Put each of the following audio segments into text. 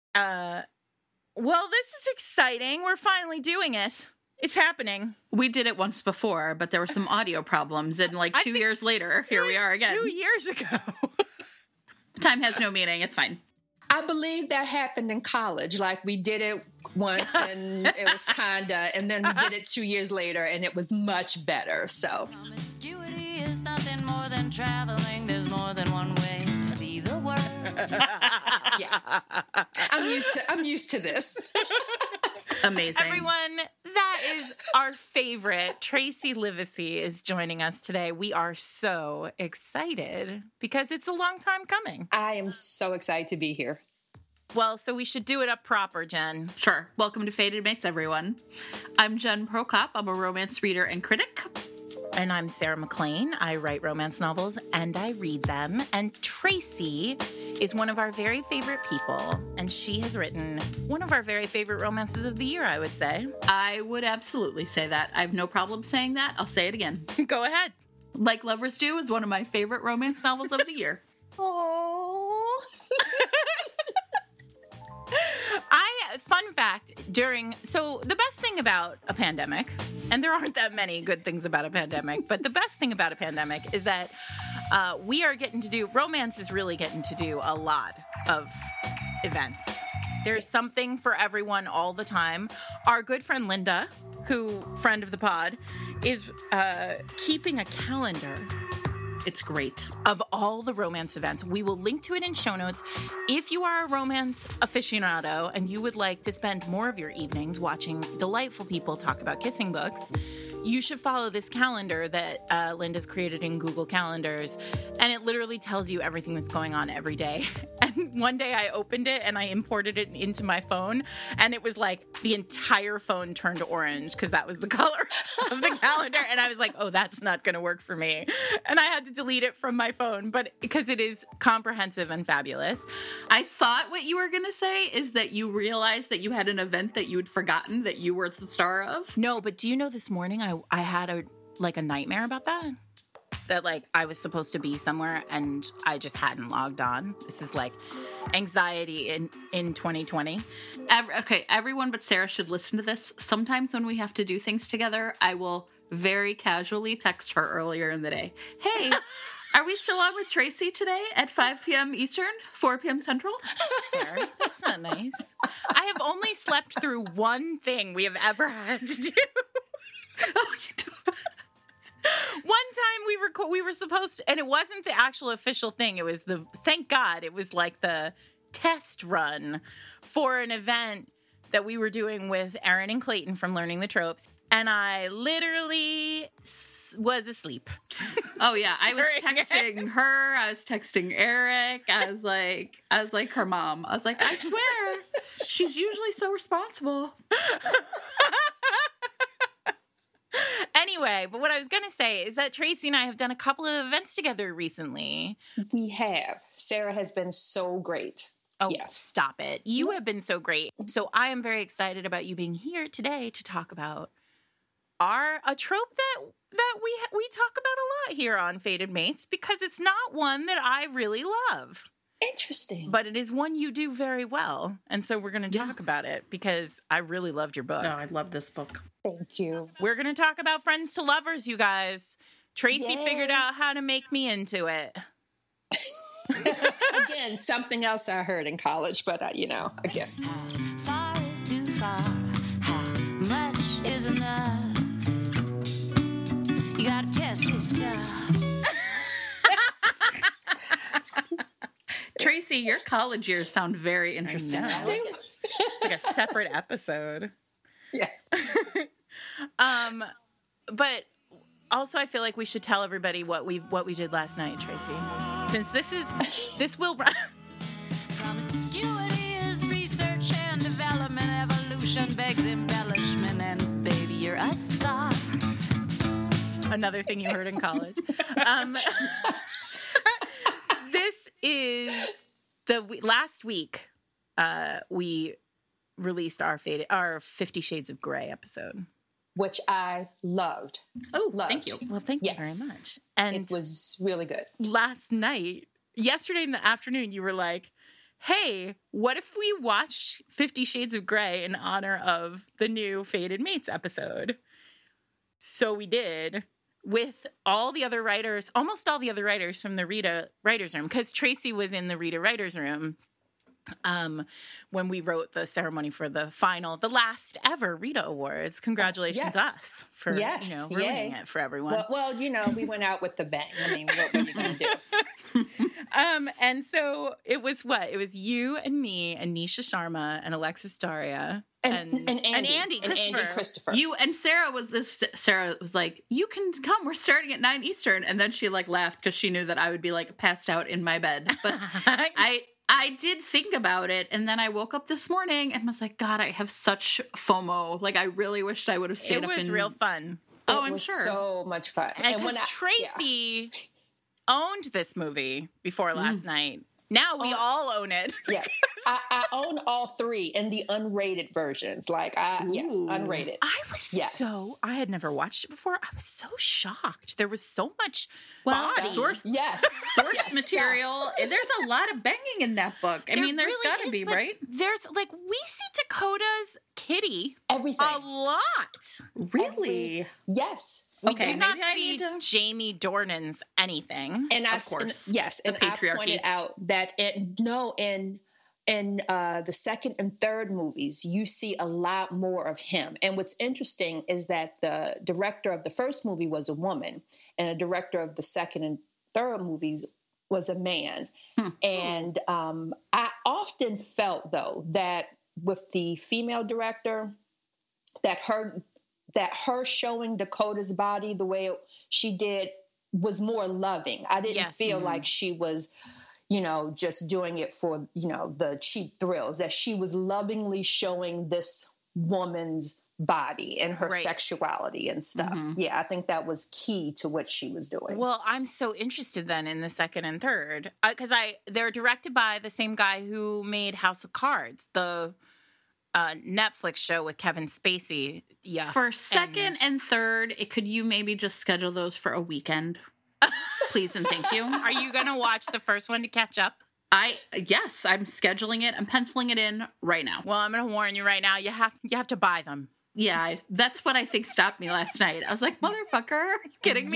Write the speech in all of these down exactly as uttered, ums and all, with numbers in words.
Uh, well, this is exciting. We're finally doing it. It's happening. We did it once before, but there were some audio problems, and like two years later, here we are again. Two years ago. Time has no meaning. It's fine. I believe that happened in college. Like, we did it once and it was kinda, and then we did it two years later and it was much better. So promiscuity is nothing more than traveling. There's more than one way to see the world. yeah, I'm used to. I'm used to this. Amazing. Everyone, that is our favorite. Tracy Livesey is joining us today. We are so excited because it's a long time coming. I am so excited to be here. Well, so we should do it up proper, Jen. Sure. Welcome to Fated Mates, everyone. I'm Jen Prokop. I'm a romance reader and critic. And I'm Sarah McLean. I write romance novels and I read them. And Tracy is one of our very favorite people. And she has written one of our very favorite romances of the year, I would say. I would absolutely say that. I have no problem saying that. I'll say it again. Go ahead. Like Lovers Do is one of my favorite romance novels of the year. Oh. I, fun fact, during, so the best thing about a pandemic, and there aren't that many good things about a pandemic, but the best thing about a pandemic is that uh, we are getting to do, romance is really getting to do a lot of events. There's yes. something something for everyone all the time. Our good friend Linda, who, friend of the pod, is uh, keeping a calendar. It's great. Of all the romance events. We will link to it in show notes. If you are a romance aficionado and you would like to spend more of your evenings watching delightful people talk about kissing books, you should follow this calendar that uh, Linda's created in Google Calendars. And it literally tells you everything that's going on every day. And one day I opened it and I imported it into my phone. And it was like the entire phone turned orange because that was the color of the calendar. And I was like, oh, that's not going to work for me. And I had to delete it from my phone, but because it is comprehensive and fabulous. I thought what you were going to say is that you realized that you had an event that you had forgotten that you were the star of. No, but do you know this morning I, I had a like a nightmare about that? That like I was supposed to be somewhere and I just hadn't logged on. This is like anxiety in, in twenty twenty. Every, okay, everyone but Sarah should listen to this. Sometimes when we have to do things together, I will very casually text her earlier in the day. Hey, are we still on with Tracy today at five p.m. Eastern, four p.m. Central? Fair. That's not nice. I have only slept through one thing we have ever had to do. Oh, you do. One time we were we were supposed to, and it wasn't the actual official thing. It was the, thank God, it was like the test run for an event that we were doing with Erin and Clayton from Learning the Tropes. And I literally s- was asleep. Oh yeah, I was During texting it. her. I was texting Eric. I was like, I was like her mom. I was like, I swear, she's usually so responsible. Anyway, but what I was going to say is that Tracy and I have done a couple of events together recently. We have. Sarah has been so great. Oh, Yes. stop it. You have been so great. So I am very excited about you being here today to talk about our a trope that that we we talk about a lot here on Fated Mates because it's not one that I really love. Interesting. But it is one you do very well. And so we're going to talk about it because I really loved your book. No, I love this book. Thank you. We're going to talk about Friends to Lovers, you guys. Tracy Yay. figured out how to make me into it. Again, something else I heard in college, but uh, you know, again. Far is too far. How much is enough? You gotta test this stuff. Tracy, your college years sound very interesting. know. It's like a separate episode. Yeah. Um, but also I feel like we should tell everybody what we what we did last night, Tracy. Since this is this will Promiscuity is research and development. Evolution begs embellishment. And baby, you're a star. another thing you heard in college. Um, this is the last week uh, we released our faded, our Fifty Shades of Grey episode, which I loved. Oh, Loved. thank you. Well, thank you Yes. very much. And It was really good. last night, yesterday in the afternoon, you were like, hey, what if we watch Fifty Shades of Grey in honor of the new Fated Mates episode? So we did, with all the other writers, almost all the other writers from the Rita writers room, because Tracy was in the Rita writers room um, when we wrote the ceremony for the final, the last ever Rita Awards. Congratulations, Yes. us, for Yes, you know, ruining yay. it for everyone. Well, well, you know, we went out with the bang. I mean, what were you going to do? Um, and so it was what? It was you and me and Nisha Sharma and Alexis Daria And, and, and, Andy, and Andy and Christopher. Andy Christopher. You and Sarah was this. Sarah was like, "You can come. We're starting at nine Eastern." And then she like laughed because she knew that I would be like passed out in my bed. But I I did think about it, and then I woke up this morning and was like, "God, I have such FOMO. Like, I really wished I would have stayed It up." was in... real fun. Oh, it I'm was sure. so much fun. And when because I- Tracy owned this movie before last night. Now we Oh. all own it. Yes, I, I own all three in the unrated versions. Like, I yes, Ooh. unrated. I was Yes. so, I had never watched it before. I was so shocked. There was so much Well, body. source- Yes, Source yes, material. stuff. There's a lot of banging in that book. I There mean, there's really got to is, be, but right? There's like, we see Dakota's kitty Everything. a lot. Really? Yes. We Okay, do not maybe I see need to- Jamie Dornan's anything. And I Of course. and- yes, The and I patriarchy. pointed out that it no in in uh, the second and third movies you see a lot more of him. And what's interesting is that the director of the first movie was a woman, and the director of the second and third movies was a man. Hmm. And um, I often felt though that with the female director, that her that her showing Dakota's body the way she did was more loving. I didn't Yes. feel like she was, you know, just doing it for, you know, the cheap thrills, that she was lovingly showing this woman's body and her Right. sexuality and stuff. Yeah, I think that was key to what she was doing. Well, I'm so interested then in the second and third because I they're directed by the same guy who made House of Cards, the uh, Netflix show with Kevin Spacey. Yeah, For second And- and, third, it, could you maybe just schedule those for a weekend? Please and thank you. Are you gonna watch the first one to catch up? I yes, I'm scheduling it. I'm penciling it in right now. Well, I'm gonna warn you right now. You have you have to buy them. Yeah, I, that's what I think stopped me last night. I was like, "Motherfucker, are you kidding me?"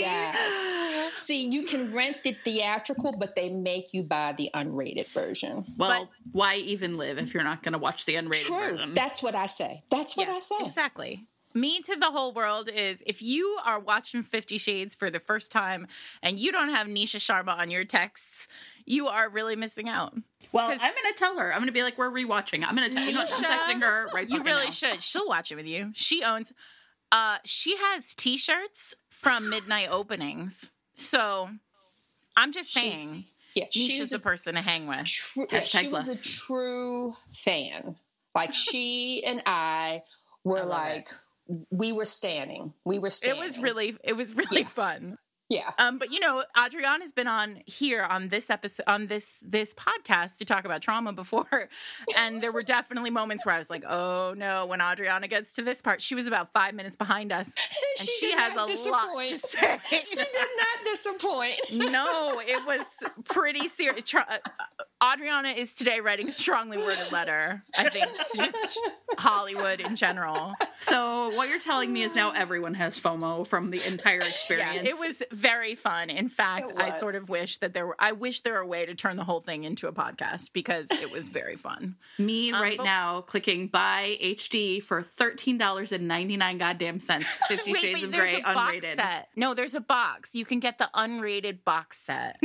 Yes. See, you can rent the theatrical, but they make you buy the unrated version. Well, why even live if you're not going to watch the unrated True. version? That's what I say. That's what Yes, I say. exactly. Me to the whole world is if you are watching Fifty Shades for the first time and you don't have Nisha Sharma on your texts, you are really missing out. Well, I'm 'Cause- going to tell her. I'm going to be like, "We're rewatching." I'm going to. You know, what? I'm Nisha, texting her right. You fucking really now. should. She'll watch it with you. She owns. Uh, she has T-shirts from midnight openings. So I'm just She's- saying, Yeah, Nisha's she's a a person to hang with. true. Yeah, Hashtag she was a blessed. true fan. Like she and I were I love like, we were standing. We were It standing. was really, it was really Yeah. fun. yeah. Um, but you know, Adriana's been on here on this episode on this this podcast to talk about trauma before, and there were definitely moments where I was like, "Oh no!" When Adriana gets to this part, she was about five minutes behind us, and she, did has not a lot to say. She did not disappoint. No, it was pretty serious. Tra- Adriana is today writing a strongly worded letter. I think to just Hollywood in general. So what you're telling me is now everyone has FOMO from the entire Yeah, experience. it was very fun. In fact, It I was. sort of wish that there were. I wish there were a way to turn the whole thing into a podcast because it was very fun. me Um, right but- now clicking buy H D for thirteen dollars and ninety nine goddamn cents. Fifty Wait, Shades wait, of there's Grey a box unrated. set. No, there's a box. You can get the unrated box set.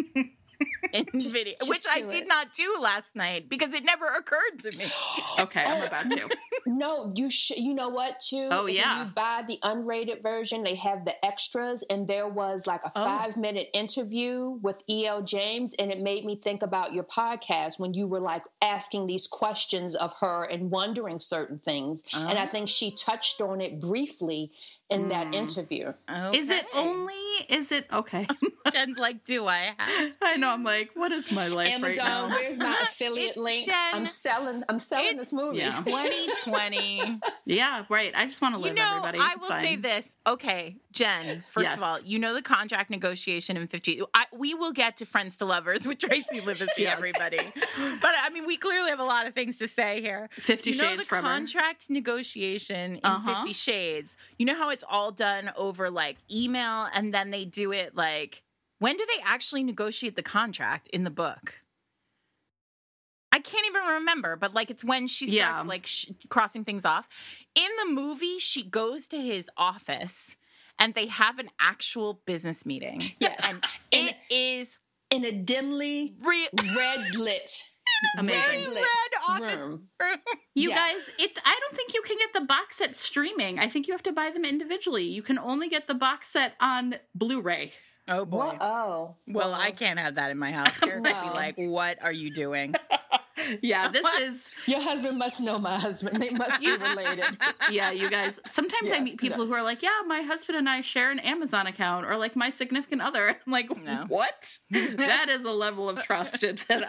In Just- video, just which I do did it. not do last night because it never occurred to me. Okay, I'm about to. No, you should. You know what? Too. Oh, If yeah. you buy the unrated version, they have the extras, and there was like a Oh. five minute interview with E L James, and it made me think about your podcast when you were like asking these questions of her and wondering certain things, and I think she touched on it briefly in that Mm. interview. Is it Okay. only is it okay? Jen's like, do I have? I know. I'm like, what is my life Amazon, right now? where's my affiliate It's link? Jen. I'm selling. I'm selling It's- this movie. Yeah. twenty twenty. Yeah, right. I just want to You live, know, everybody. I It's will fine. say this. Okay, Jen, first Yes. of all, you know the contract negotiation in fifty. I, we will get to Friends to Lovers with Tracy Livesey, Yes. everybody. But I mean, we clearly have a lot of things to say here. Fifty you know Shades the from her. contract negotiation in Uh-huh. Fifty Shades. You know how it's all done over like email, and then they do it like, when do they actually negotiate the contract in the book? I can't even remember, but like it's when she starts Yeah. like sh- crossing things off. In the movie, she goes to his office and they have an actual business meeting. Yes. And it is In a dimly re- red lit, Amazing. red lit red office room. You Yes. guys, it. I don't think you can get the box set streaming. I think you have to buy them individually. You can only get the box set on Blu-ray. Oh boy. Well, oh, Well, I can't have that in my house. Garrett would be No. like, what are you doing? Yeah, this is. Your husband must know my husband. They must be related. Yeah, you guys. Sometimes I Yeah, meet people no. who are like, "Yeah, my husband and I share an Amazon account," or like my significant other. I'm like, No. "What? That is a level of trust that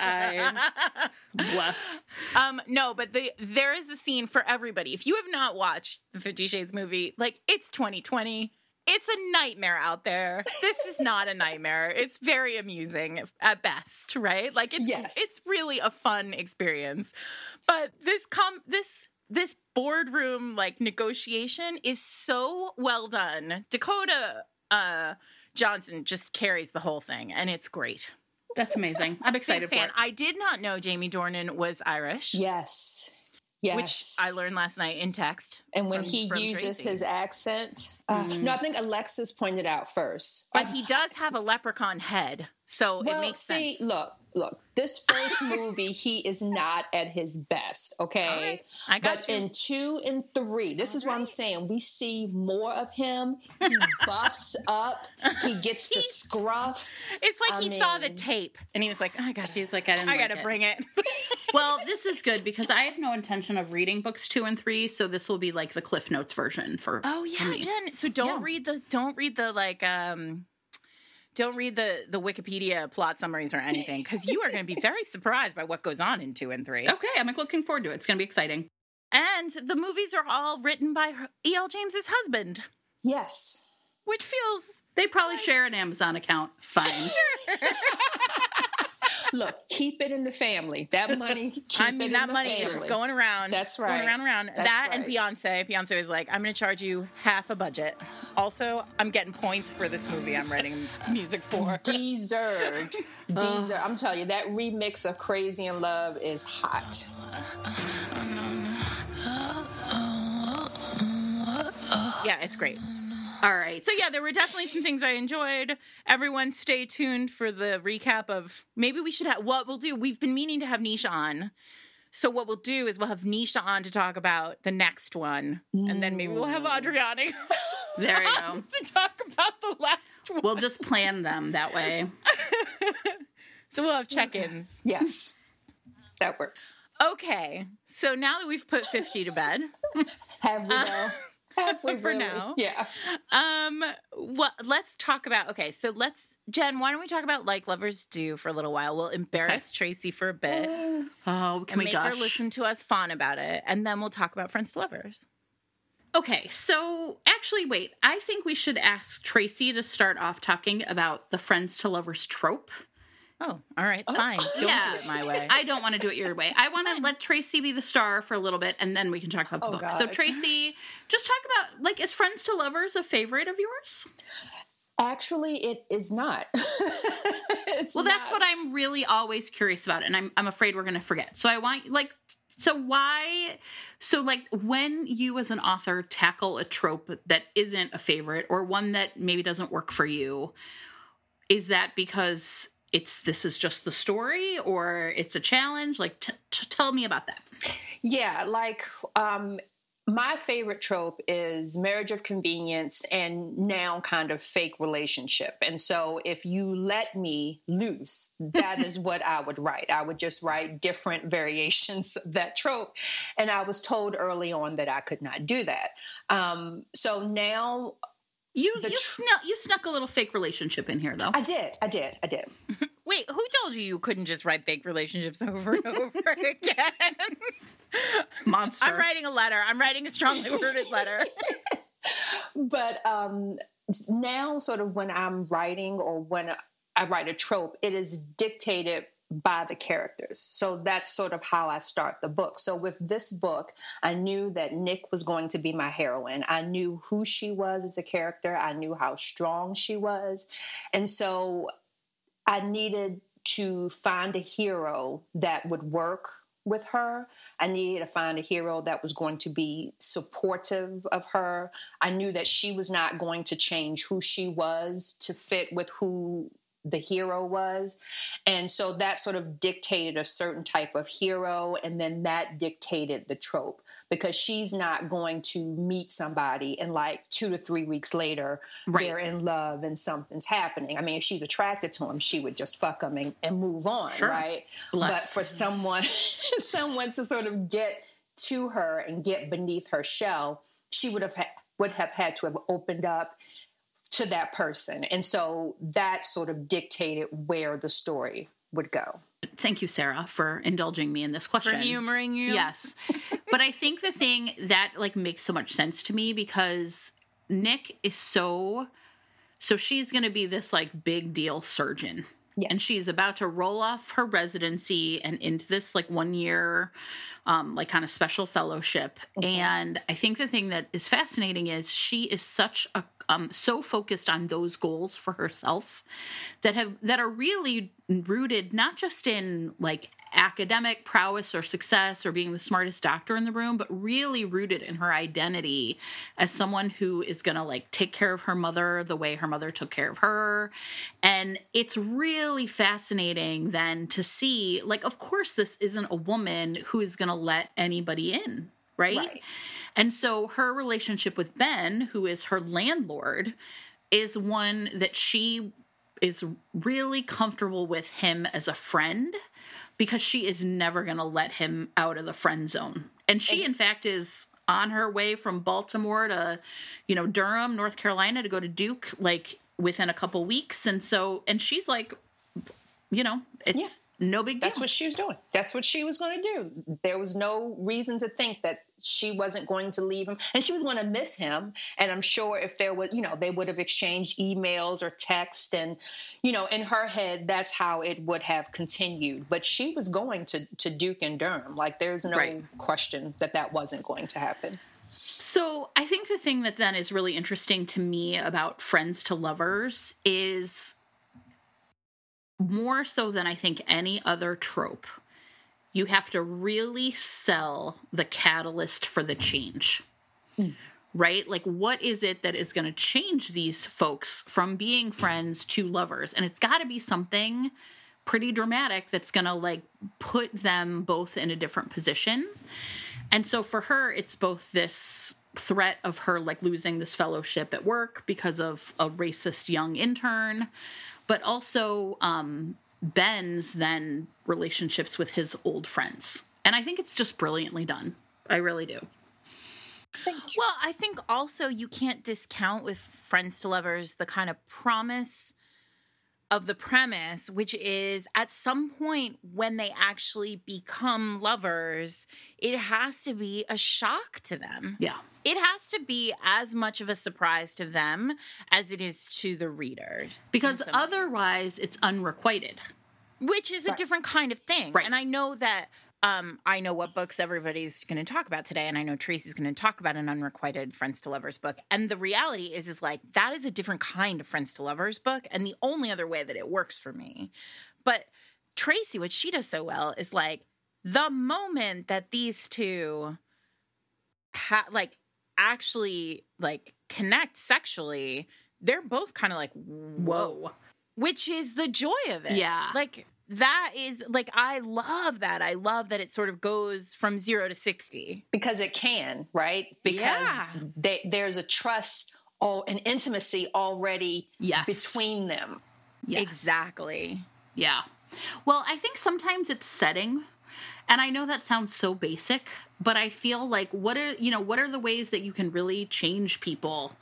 I bless." Um, no, but the there is a scene for everybody. If you have not watched the Fifty Shades movie, like it's twenty twenty. It's a nightmare out there. This is not a nightmare. It's very amusing at best, right? Like it's Yes. it's really a fun experience. But this com this this boardroom like negotiation is so well done. Dakota uh Johnson just carries the whole thing and it's great. That's amazing. I'm excited Big for fan. it. I did not know Jamie Dornan was Irish. Yes. Yes. Which I learned last night in text. And when from- he from uses Tracy. his accent, uh, no, I think Alexis pointed out first. But he does have a leprechaun head, so well, it makes see, sense. look, look. This first movie, he is not at his best. Okay, All right. I got but you. in two and three, this is what I'm saying. We see more of him. He buffs up. He gets to scruff. It's like I he saw the mean- tape and he was like, I got He's like, I didn't. I like got to it. bring it. Well, this is good because I have no intention of reading books two and three, so this will be like the Cliff Notes version for. Oh for yeah, me. Jen. So don't Yeah. read the don't read the like um don't read the the Wikipedia plot summaries or anything because you are going to be very surprised by what goes on in two and three. Okay, I'm like, looking forward to it. It's going to be exciting. And the movies are all written by E L. James's husband, Yes. which feels They probably share an Amazon account. Fine. Look, keep it in the family. That money. Keep I it mean, in that the money is family. going around. That's Going right. around and around. That's that and right. Beyonce. Beyonce was like, I'm going to charge you half a budget. Also, I'm getting points for this movie I'm writing music for. Deserved. Deserved. I'm telling you, that remix of Crazy in Love is hot. Yeah, it's great. All right. So yeah, there were definitely some things I enjoyed. Everyone stay tuned for the recap of maybe we should have what we'll do. We've been meaning to have Nisha on. So what we'll do is we'll have Nisha on to talk about the next one. And then maybe we'll have Adriani There you go. to talk about the last one. We'll just plan them that way. So we'll have check-ins. Yes. That works. Okay. So now that we've put fifty to bed, Have we though? Have we for really? now. Yeah. um what let's talk about okay, so let's Jen, why don't we talk about Like Lovers Do for a little while? We'll embarrass Tracy for a bit. Mm. Oh, can and we make gush? her listen to us fawn about it, and then we'll talk about Friends to Lovers. Okay, so actually, wait. I think we should ask Tracy to start off talking about the Friends to Lovers trope. Oh, all right, fine. Don't Yeah. do it my way. I don't want to do it your way. I want to let Tracy be the star for a little bit, and then we can talk about the Oh, book. So, God. Tracy, just talk about, like, is Friends to Lovers a favorite of yours? Actually, it is not. It's Well, that's not. what I'm really always curious about, and I'm I'm afraid we're going to forget. So I want, like, so why, so like when you as an author tackle a trope that isn't a favorite or one that maybe doesn't work for you, is that because it's this is just the story or it's a challenge? Like, t- t- tell me about that. Yeah, like um, my favorite trope is marriage of convenience and now kind of fake relationship. And so if you let me loose, that is what I would write. I would just write different variations of that trope. And I was told early on that I could not do that. Um, so now You the you tr- snuck you snuck a little fake relationship in here, though. I did. I did. I did. Wait, who told you you couldn't just write fake relationships over and over again? Monster. I'm writing a letter. I'm writing a strongly worded letter. But um, now, sort of when I'm writing or when I write a trope, it is dictated by the characters. So that's sort of how I start the book. So with this book, I knew that Nick was going to be my heroine. I knew who she was as a character. I knew how strong she was. And so I needed to find a hero that would work with her. I needed to find a hero that was going to be supportive of her. I knew that she was not going to change who she was to fit with who the hero was. And so that sort of dictated a certain type of hero. And then that dictated the trope, because she's not going to meet somebody and like two to three weeks later, Right. they're in love and something's happening. I mean, if she's attracted to him, she would just fuck him and, and move on. Sure. Right. Bless. But for someone, someone to sort of get to her and get beneath her shell, she would have, ha- would have had to have opened up to that person. And so that sort of dictated where the story would go. Thank you, Sarah, for indulging me in this question. For humoring you. Yes. But I think the thing that like makes so much sense to me, because Nick is so, so she's going to be this like big deal surgeon. Yes. And she's about to roll off her residency and into this like one year, um, like kind of special fellowship. Mm-hmm. And I think the thing that is fascinating is she is such a, um, so focused on those goals for herself that have, that are really rooted not just in like academic prowess or success or being the smartest doctor in the room, but really rooted in her identity as someone who is going to like take care of her mother the way her mother took care of her. And it's really fascinating then to see, like, of course, this isn't a woman who is going to let anybody in, right? Right. And so her relationship with Ben, who is her landlord, is one that she is really comfortable with him as a friend, because she is never going to let him out of the friend zone. And she, in fact, is on her way from Baltimore to, you know, Durham, North Carolina, to go to Duke, like, within a couple weeks. And so, and she's like, you know, it's no big deal. That's what she was doing. That's what she was going to do. There was no reason to think that she wasn't going to leave him, and she was going to miss him. And I'm sure if there was, you know, they would have exchanged emails or text, and, you know, in her head, that's how it would have continued. But she was going to, to Duke and Durham. Like, there's no Right. question that that wasn't going to happen. So I think the thing that then is really interesting to me about Friends to Lovers is more so than I think any other trope, you have to really sell the catalyst for the change, mm. right? Like, what is it that is going to change these folks from being friends to lovers? And it's got to be something pretty dramatic that's going to like put them both in a different position. And so for her, it's both this threat of her like losing this fellowship at work because of a racist young intern, but also um, Ben's then relationships with his old friends. And I think it's just brilliantly done. I really do. Well, I think also you can't discount with Friends to Lovers the kind of promise of the premise, which is at some point when they actually become lovers, it has to be a shock to them. Yeah. It has to be as much of a surprise to them as it is to the readers. Because otherwise it's unrequited. Which is a Right. different kind of thing. Right. And I know that um, I know what books everybody's going to talk about today. And I know Tracy's going to talk about an unrequited Friends to Lovers book. And the reality is, is like, that is a different kind of Friends to Lovers book. And the only other way that it works for me. But Tracy, what she does so well is like, the moment that these two ha- like actually like connect sexually, they're both kind of like, whoa. Whoa. Which is the joy of it. Yeah. Like, that is, like, I love that. I love that it sort of goes from zero to sixty. Because it can, right? Because Yeah. they, there's a trust or an intimacy already Yes. between them. Yes. Exactly. Yeah. Well, I think sometimes it's setting. And I know that sounds so basic, but I feel like what are, you know, what are the ways that you can really change people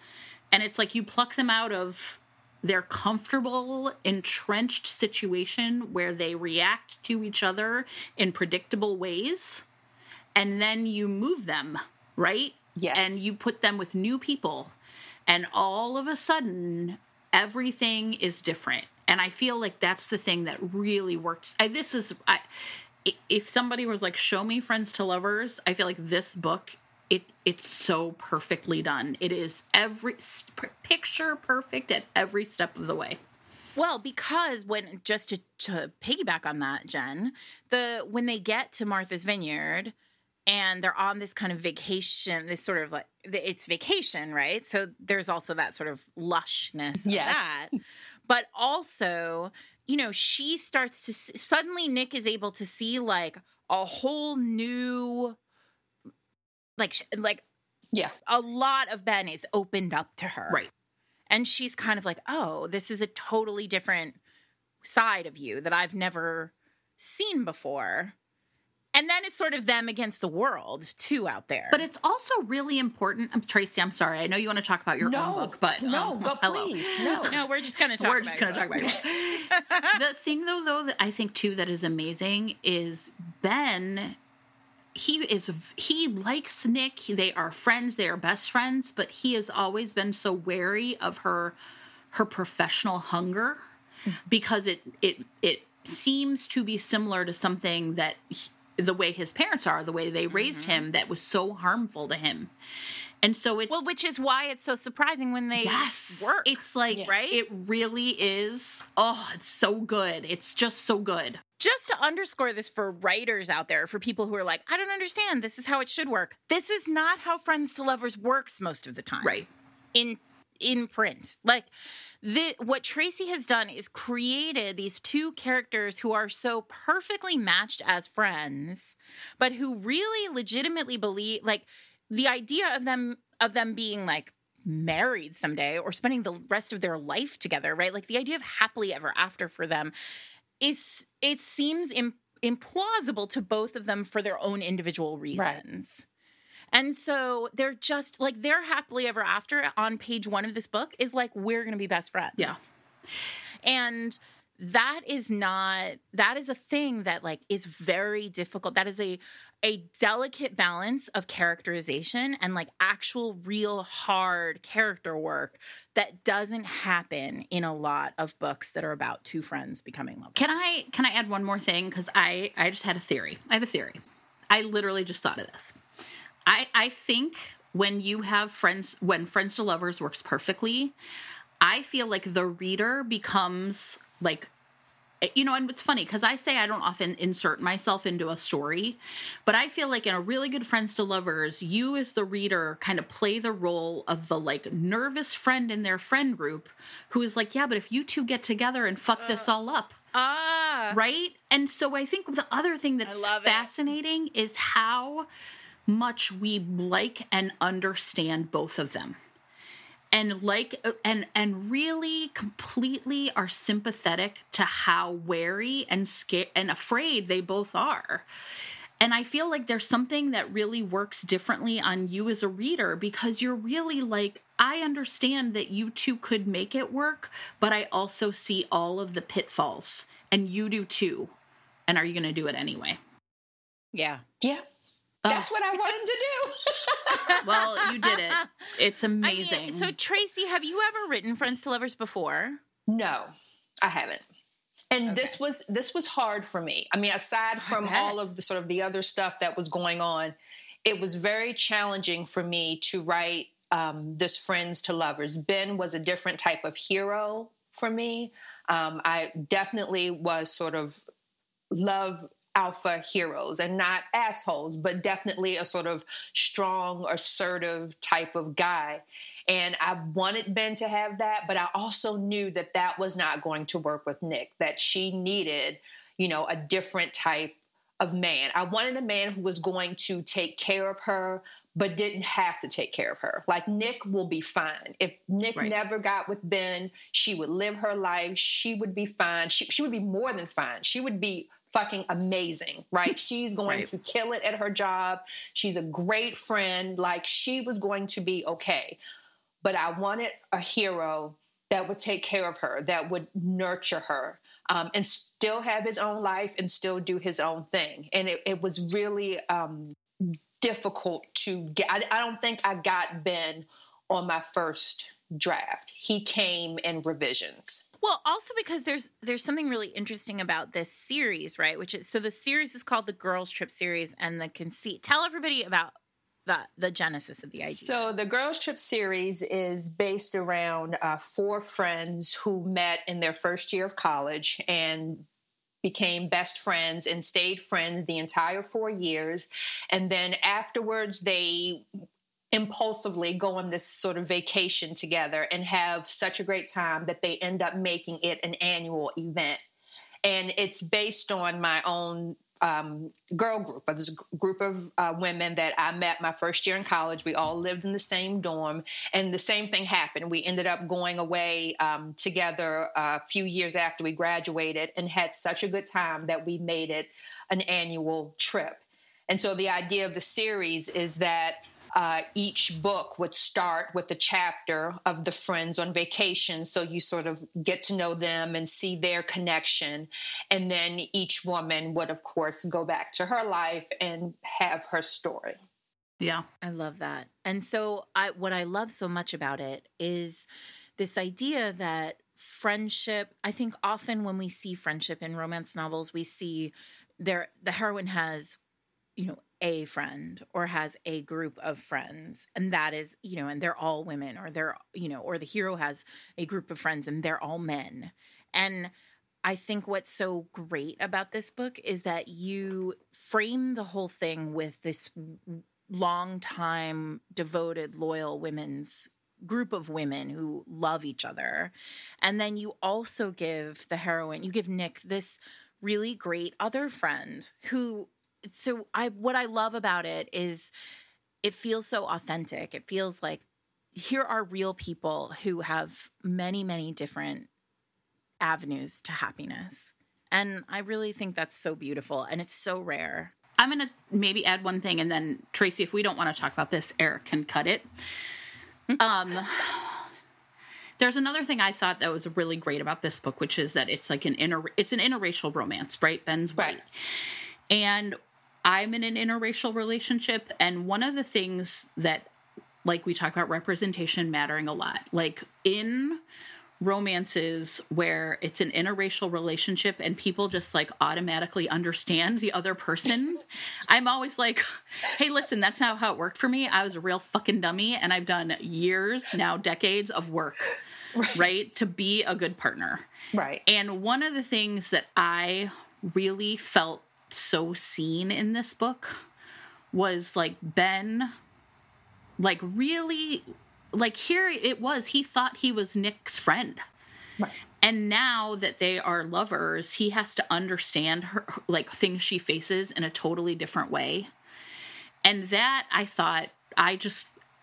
And it's like you pluck them out of their comfortable, entrenched situation where they react to each other in predictable ways, and then you move them, right? Yes. And you put them with new people, and all of a sudden, everything is different. And I feel like that's the thing that really works. I, this is, I, if somebody was like, show me Friends to Lovers, I feel like this book, It it's so perfectly done. It is every picture perfect at every step of the way. Well, because when just to, to piggyback on that, Jen, the when they get to Martha's Vineyard and they're on this kind of vacation, this sort of like it's vacation, right? So there's also that sort of lushness of Yes. that, but also, you know, she starts to suddenly Nick is able to see like a whole new. Like, like, Yeah. a lot of Ben is opened up to her. Right. And she's kind of like, oh, this is a totally different side of you that I've never seen before. And then it's sort of them against the world, too, out there. But it's also really important. I'm Tracy, I'm sorry. I know you want to talk about your No, own book, but no, um, go hello. please. No. No, we're just going to talk We're about just going to talk about it. The thing, though, though, that I think, too, that is amazing is Ben... He is, he likes Nick. They are friends. They are best friends, but he has always been so wary of her, her professional hunger because it, it, it seems to be similar to something that he, the way his parents are, the way they raised mm-hmm. him, that was so harmful to him. And so it's... Well, which is why it's so surprising when they yes, work. It's like, yes. right? It really is. Oh, it's so good. It's just so good. Just to underscore this for writers out there, for people who are like, I don't understand, this is how it should work. This is not how Friends to Lovers works most of the time. Right. In in print. Like, the, what Tracy has done is created these two characters who are so perfectly matched as friends, but who really legitimately believe, like, the idea of them of them being, like, married someday or spending the rest of their life together, right? Like, the idea of happily ever after for them is, it seems im- implausible to both of them for their own individual reasons. Right. And so they're just like, their happily ever after on page one of this book is like, we're going to be best friends. Yeah. And that is not, that is a thing that like is very difficult. That is a, a delicate balance of characterization and like actual real hard character work that doesn't happen in a lot of books that are about two friends becoming lovers. Can I, can I add one more thing? Cause I, I just had a theory. I have a theory. I literally just thought of this. I, I think when you have friends, when Friends to Lovers works perfectly, I feel like the reader becomes like, you know, and it's funny because I say I don't often insert myself into a story, but I feel like in a really good Friends to Lovers, you as the reader kind of play the role of the like nervous friend in their friend group who is like, yeah, but if you two get together and fuck uh, this all up. Ah. Right? And so I think the other thing that's fascinating it. is how much we like and understand both of them. And like, and, and really completely are sympathetic to how wary and scared and afraid they both are. And I feel like there's something that really works differently on you as a reader because you're really like, I understand that you two could make it work, but I also see all of the pitfalls and you do too. And are you going to do it anyway? Yeah. Yeah. That's what I wanted to do. Well, you did it. It's amazing. I mean, so, Tracy, have you ever written Friends to Lovers before? No, I haven't. And Okay. this was this was hard for me. I mean, aside from all of the sort of the other stuff that was going on, it was very challenging for me to write um, this Friends to Lovers. Ben was a different type of hero for me. Um, I definitely was sort of love alpha heroes and not assholes, but definitely a sort of strong, assertive type of guy. And I wanted Ben to have that, but I also knew that that was not going to work with Nick, that she needed, you know, a different type of man. I wanted a man who was going to take care of her, but didn't have to take care of her. Like, Nick will be fine. If Nick right. never got with Ben, she would live her life. She would be fine. She, she would be more than fine. She would be fucking amazing, right? She's going right. to kill it at her job. She's a great friend. Like, she was going to be okay. but I wanted a hero that would take care of her, that would nurture her, um, and still have his own life and still do his own thing. And it, it was really um, difficult to get. I, I don't think I got Ben on my first draft. He came in revisions. Well, also because there's there's something really interesting about this series, right? Which is, so the series is called the Girls Trip series, and the conceit. Tell everybody about the the genesis of the idea. So the Girls Trip series is based around uh, four friends who met in their first year of college and became best friends and stayed friends the entire four years. And then afterwards, they impulsively go on this sort of vacation together and have such a great time that they end up making it an annual event. And it's based on my own um, girl group. There's a group of uh, women that I met my first year in college. We all lived in the same dorm, and the same thing happened. We ended up going away um, together a few years after we graduated and had such a good time that we made it an annual trip. And so the idea of the series is that Uh, each book would start with a chapter of the friends on vacation. So you sort of get to know them and see their connection. And then each woman would, of course, go back to her life and have her story. Yeah. I love that. And so I what I love so much about it is this idea that friendship, I think often when we see friendship in romance novels, we see there the heroine has, you know, a friend or has a group of friends, and that is, you know, and they're all women, or they're, you know, or the hero has a group of friends and they're all men. And I think what's so great about this book is that you frame the whole thing with this long time devoted, loyal women's group of women who love each other. And then you also give the heroine, you give Nick this really great other friend who, so I, what I love about it is it feels so authentic. It feels like here are real people who have many, many different avenues to happiness. And I really think that's so beautiful, and it's so rare. I'm going to maybe add one thing, and then Tracy, if we don't want to talk about this, Eric can cut it. um, there's another thing I thought that was really great about this book, which is that it's like an inter, it's an interracial romance, right? Ben's white. Right. And I'm in an interracial relationship, and one of the things that, like, we talk about representation mattering a lot. Like, in romances where it's an interracial relationship and people just, like, automatically understand the other person, I'm always like, hey, listen, that's not how it worked for me. I was a real fucking dummy, and I've done years, now decades of work, right, right to be a good partner. Right. And one of the things that I really felt so seen in this book was, like, Ben, like, really, like, here it was, he thought he was Nick's friend. Right. And now that they are lovers, he has to understand her, like, things she faces in a totally different way. And that, I thought, I just,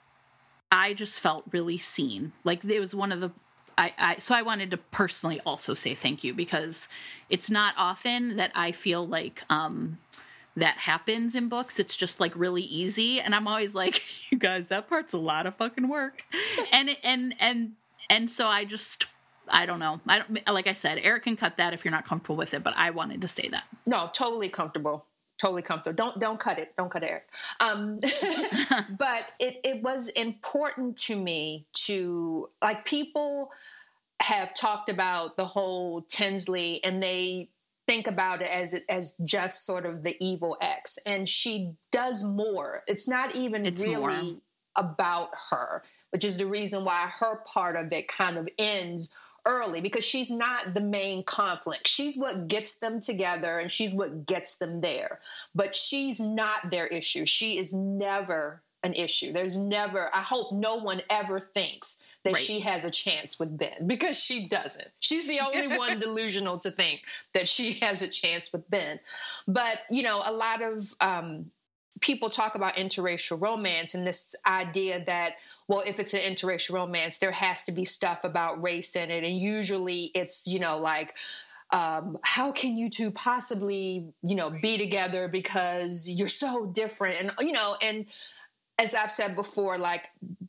I just felt really seen. Like, it was one of the, I, I, so I wanted to personally also say thank you, because it's not often that I feel like um, that happens in books. It's just, like, really easy. And I'm always like, you guys, that part's a lot of fucking work. and, and, and, and so I just, I don't know. I don't, like I said, Eric can cut that if you're not comfortable with it, but I wanted to say that. No, totally comfortable. Totally comfortable. Don't, don't cut it. Don't cut it, Eric. Um, but it, it was important to me to, like, people have talked about the whole Tinsley, and they think about it as as just sort of the evil ex, and she does more. It's not even it's really more about her, which is the reason why her part of it kind of ends early, because she's not the main conflict. She's what gets them together, and she's what gets them there. But she's not their issue. She is never an issue. There's never, I hope no one ever thinks that right. she has a chance with Ben, because she doesn't. She's the only one delusional to think that she has a chance with Ben. But, you know, a lot of um, people talk about interracial romance and this idea that, well, if it's an interracial romance, there has to be stuff about race in it. And usually it's, you know, like, um, how can you two possibly, you know, be together because you're so different? And, you know, and as I've said before, like,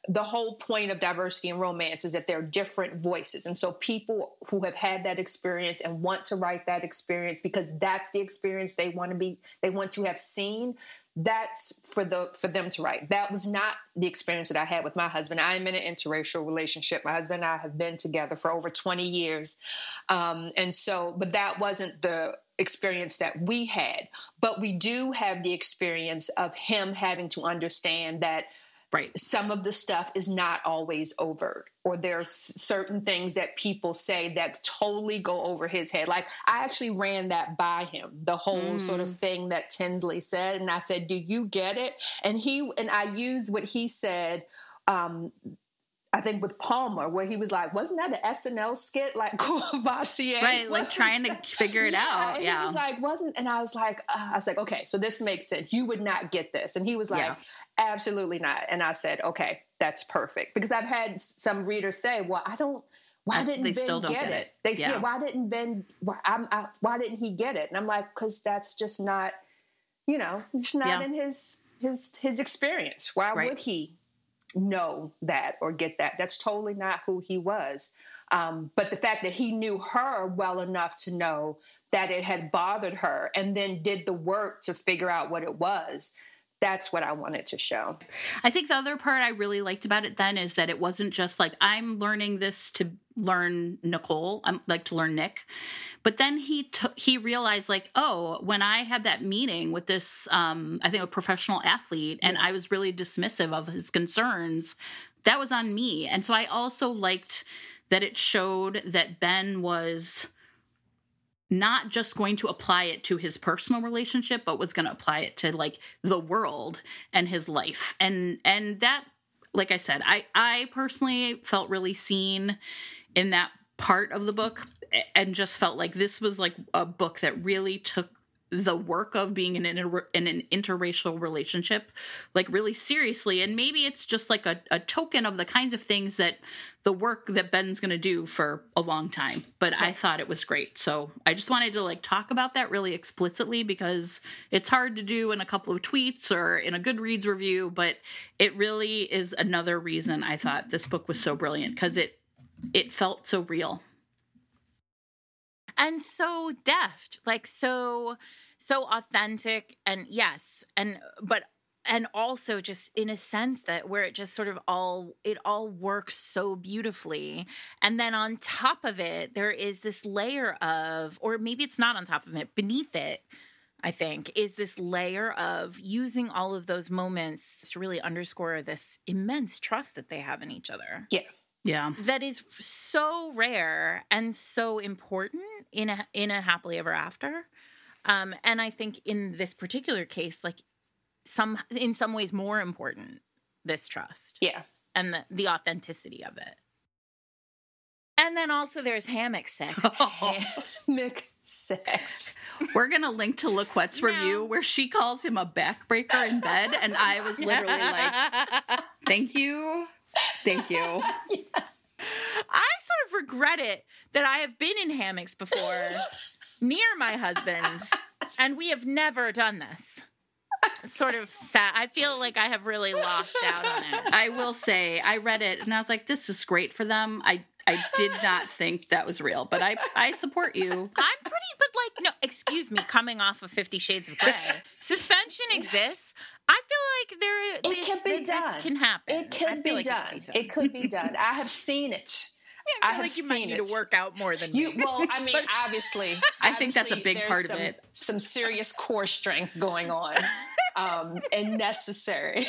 the whole point of diversity in romance is that there are different voices. And so people who have had that experience and want to write that experience because that's the experience they want to be, they want to have seen, that's for the for them to write. That was not the experience that I had with my husband. I am in an interracial relationship. My husband and I have been together for over twenty years. Um, and so, but that wasn't the experience that we had. But we do have the experience of him having to understand that right. some of the stuff is not always overt, or there's certain things that people say that totally go over his head. Like, I actually ran that by him, the whole mm. sort of thing that Tinsley said. And I said, do you get it? And he, and I used what he said, um, I think with Palmer, where he was like, wasn't that an S N L skit? Like Courvoisier? Right, like trying to figure it yeah, out. And yeah. he was like, wasn't, and I was like, uh, I was like, okay, so this makes sense. You would not get this. And he was like, yeah. absolutely not. And I said, okay, that's perfect. Because I've had some readers say, well, I don't, why I, didn't they Ben still don't get, get it? it. They say, yeah. why didn't Ben, why, I'm, I, why didn't he get it? And I'm like, because that's just not, you know, it's not yeah. in his, his, his experience. Why right. would he know that or get that? That's totally not who he was. Um, but the fact that he knew her well enough to know that it had bothered her and then did the work to figure out what it was, that's what I wanted to show. I think the other part I really liked about it then is that it wasn't just like, I'm learning this to learn Nicole, I'm like to learn Nick. But then he t- he realized like, oh, when I had that meeting with this, um, I think a professional athlete, and I was really dismissive of his concerns, that was on me. And so I also liked that it showed that Ben was not just going to apply it to his personal relationship, but was going to apply it to like the world and his life. And, and that, like I said, I, I personally felt really seen in that part of the book, and just felt like this was like a book that really took the work of being in an, in an interracial relationship like really seriously. And maybe it's just like a, a token of the kinds of things that the work that Ben's going to do for a long time. But yeah. I thought it was great. So I just wanted to like talk about that really explicitly, because it's hard to do in a couple of tweets or in a Goodreads review, but it really is another reason I thought this book was so brilliant, because it, it felt so real. And so deft, like so, so authentic, and yes, and but and also just in a sense that where it just sort of all it all works so beautifully. And then on top of it, there is this layer of, or maybe it's not on top of it, beneath it, I think, is this layer of using all of those moments to really underscore this immense trust that they have in each other. Yeah. Yeah. That is so rare and so important in a in a happily ever after. Um, and I think in this particular case, like some in some ways more important, this trust. Yeah. And the, the authenticity of it. And then also there's hammock sex. Hammock sex. We're going to link to LaQuette's no. review where she calls him a backbreaker in bed. And I was literally like, thank you. Thank you. Yes. I sort of regret it that I have been in hammocks before near my husband, and we have never done this. It's sort of sad. I feel like I have really lost out on it. I will say, I read it and I was like, this is great for them. I I did not think that was real, but I, I support you. I'm pretty, but like, no, excuse me, coming off of Fifty Shades of Grey, suspension exists. I feel like there it this, can be this done. can happen. It can be like done. It, it could be done. I have seen it. I, I feel have like you seen might need it. to work out more than you. me. Well, I mean, But- obviously, I think that's a obviously big there's part of some, it. Some serious core strength going on, um, and necessary.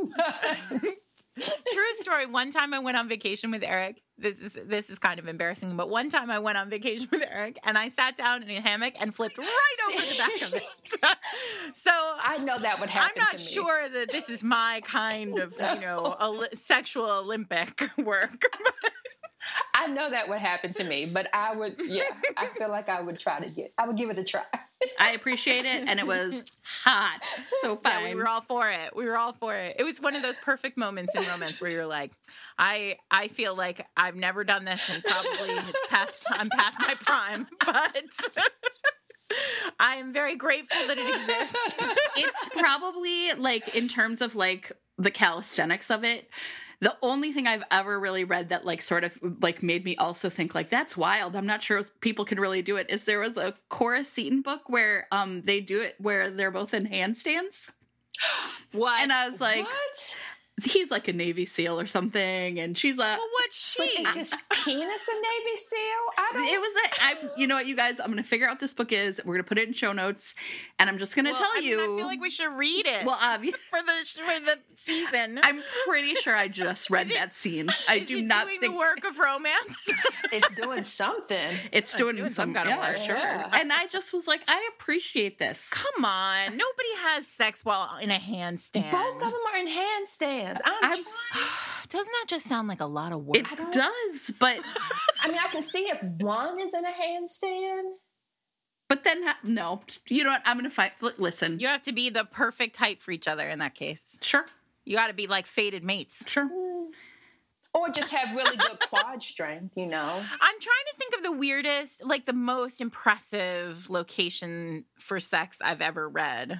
True story. One time I went on vacation with Eric. This is this is kind of embarrassing, but one time I went on vacation with Eric and I sat down in a hammock and flipped right over the back of it. So I know that would happen. I'm not to me. sure that this is my kind of, you know, Oli- sexual Olympic work. I know that would happen to me, but I would, yeah, I feel like I would try to get, I would give it a try. I appreciate it, and it was hot. So fine. Yeah, we were all for it. We were all for it. It was one of those perfect moments in romance where you're like, I I feel like I've never done this, and probably it's past, I'm past my prime, but I am very grateful that it exists. It's probably like, in terms of like the calisthenics of it, The only thing I've ever really read that like sort of like made me also think like that's wild. I'm not sure if people can really do it. Is there was a Cora Seton book where um they do it where they're both in handstands. What? And I was like, What? he's like a Navy SEAL or something, and she's like, Well, what's But she? is his penis a Navy SEAL? I don't. it was a, I, you know what, you guys, I'm going to figure out what this book is. We're going to put it in show notes, and I'm just going to Well, tell I mean, you. I feel like we should read it. well, obviously, for the for the season. I'm pretty sure I just read that scene. I Is do it not doing think the work of romance. It's doing something. it's doing, doing some, some kind of yeah, work. sure. Yeah. And I just was like, I appreciate this. Come on, nobody has sex while in a handstand. Both of them are in handstands. I'm, I'm- trying. Doesn't that just sound like a lot of work? It don't does, but I mean, I can see if one is in a handstand. but then ha- no, you know what? I'm going to fight. L- listen, You have to be the perfect height for each other in that case. sure, You got to be like fated mates. sure. Or just have really good quad strength, you know? I'm trying to think of the weirdest, like the most impressive location for sex I've ever read.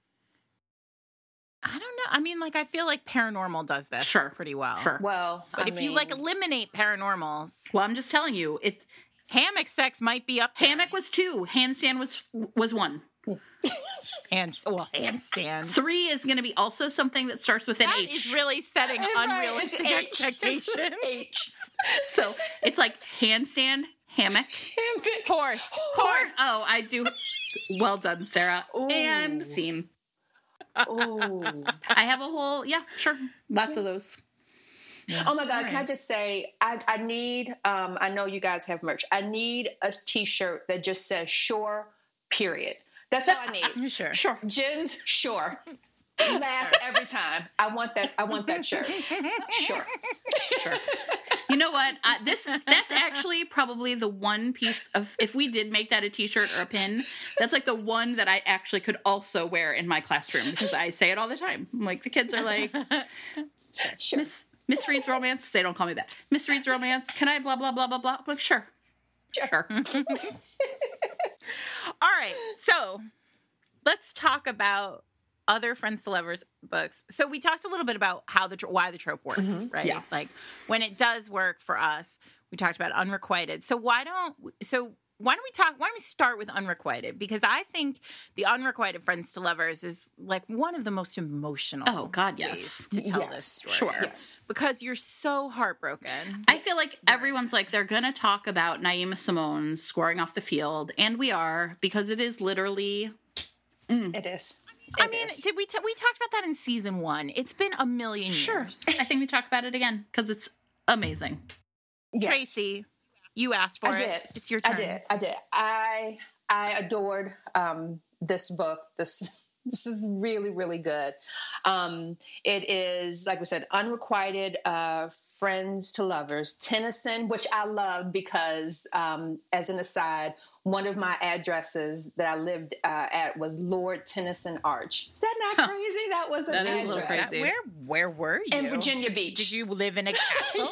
I don't know. I mean, like, I feel like paranormal does this Sure. pretty well. Sure. Well, But I if you like mean, eliminate paranormals, Well, I'm just telling you, it hammock sex might be up there. hammock was two, handstand was was one. and well, handstand. Three is going to be also something that starts with an That H. is really setting It's right, unrealistic it's H. It's expectations. H. So it's like handstand, hammock, Horse. horse. Oh, I do. Well done, Sarah. Ooh. And scene. Ooh. I have a whole, yeah, sure. Lots of those. Oh my God, can I just say, I, I need, um, I know you guys have merch. I need a t-shirt that just says sure, period. That's all I need. Sure. Sure. Jen's sure. Laugh every time. I want that, I want that shirt. Sure. Sure. You know what? Uh, this that's actually probably the one piece of, if we did make that a t-shirt or a pin, that's like the one that I actually could also wear in my classroom because I say it all the time. Like the kids are like, Sure. Miss Miss Reed's romance. They don't call me that. Miss Reed's romance. Can I blah blah blah blah blah? I'm like, sure, sure. All right. So let's talk about other Friends to Lovers books. So we talked a little bit about how the tro- why the trope works, right? Yeah. Like when it does work for us. We talked about Unrequited. So why don't so why don't we talk why don't we start with Unrequited? Because I think the Unrequited Friends to Lovers is like one of the most emotional Oh, God, yes. ways to tell Yes, this story. sure. Yes. Because you're so heartbroken. I feel like everyone's like, they're going to talk about Naima Simone scoring off the field. And we are, because it is literally. It is. I It mean, is. did we t- we talked about that in season one? It's been a million Sure. years. I think we talk about it again because it's amazing. Yes. Tracy, you asked for I it. did. It's your turn. I did. I did. I I adored um, this book. This this is really really good. Um, it is, like we said, Unrequited uh, Friends to Lovers. Tennyson, which I loved because, um, as an aside, one of my addresses that I lived uh, at was Lord Tennyson Arch. Is that not crazy? That was an That is a little address. crazy. Where where were you? In Virginia Beach. Did you live in a castle?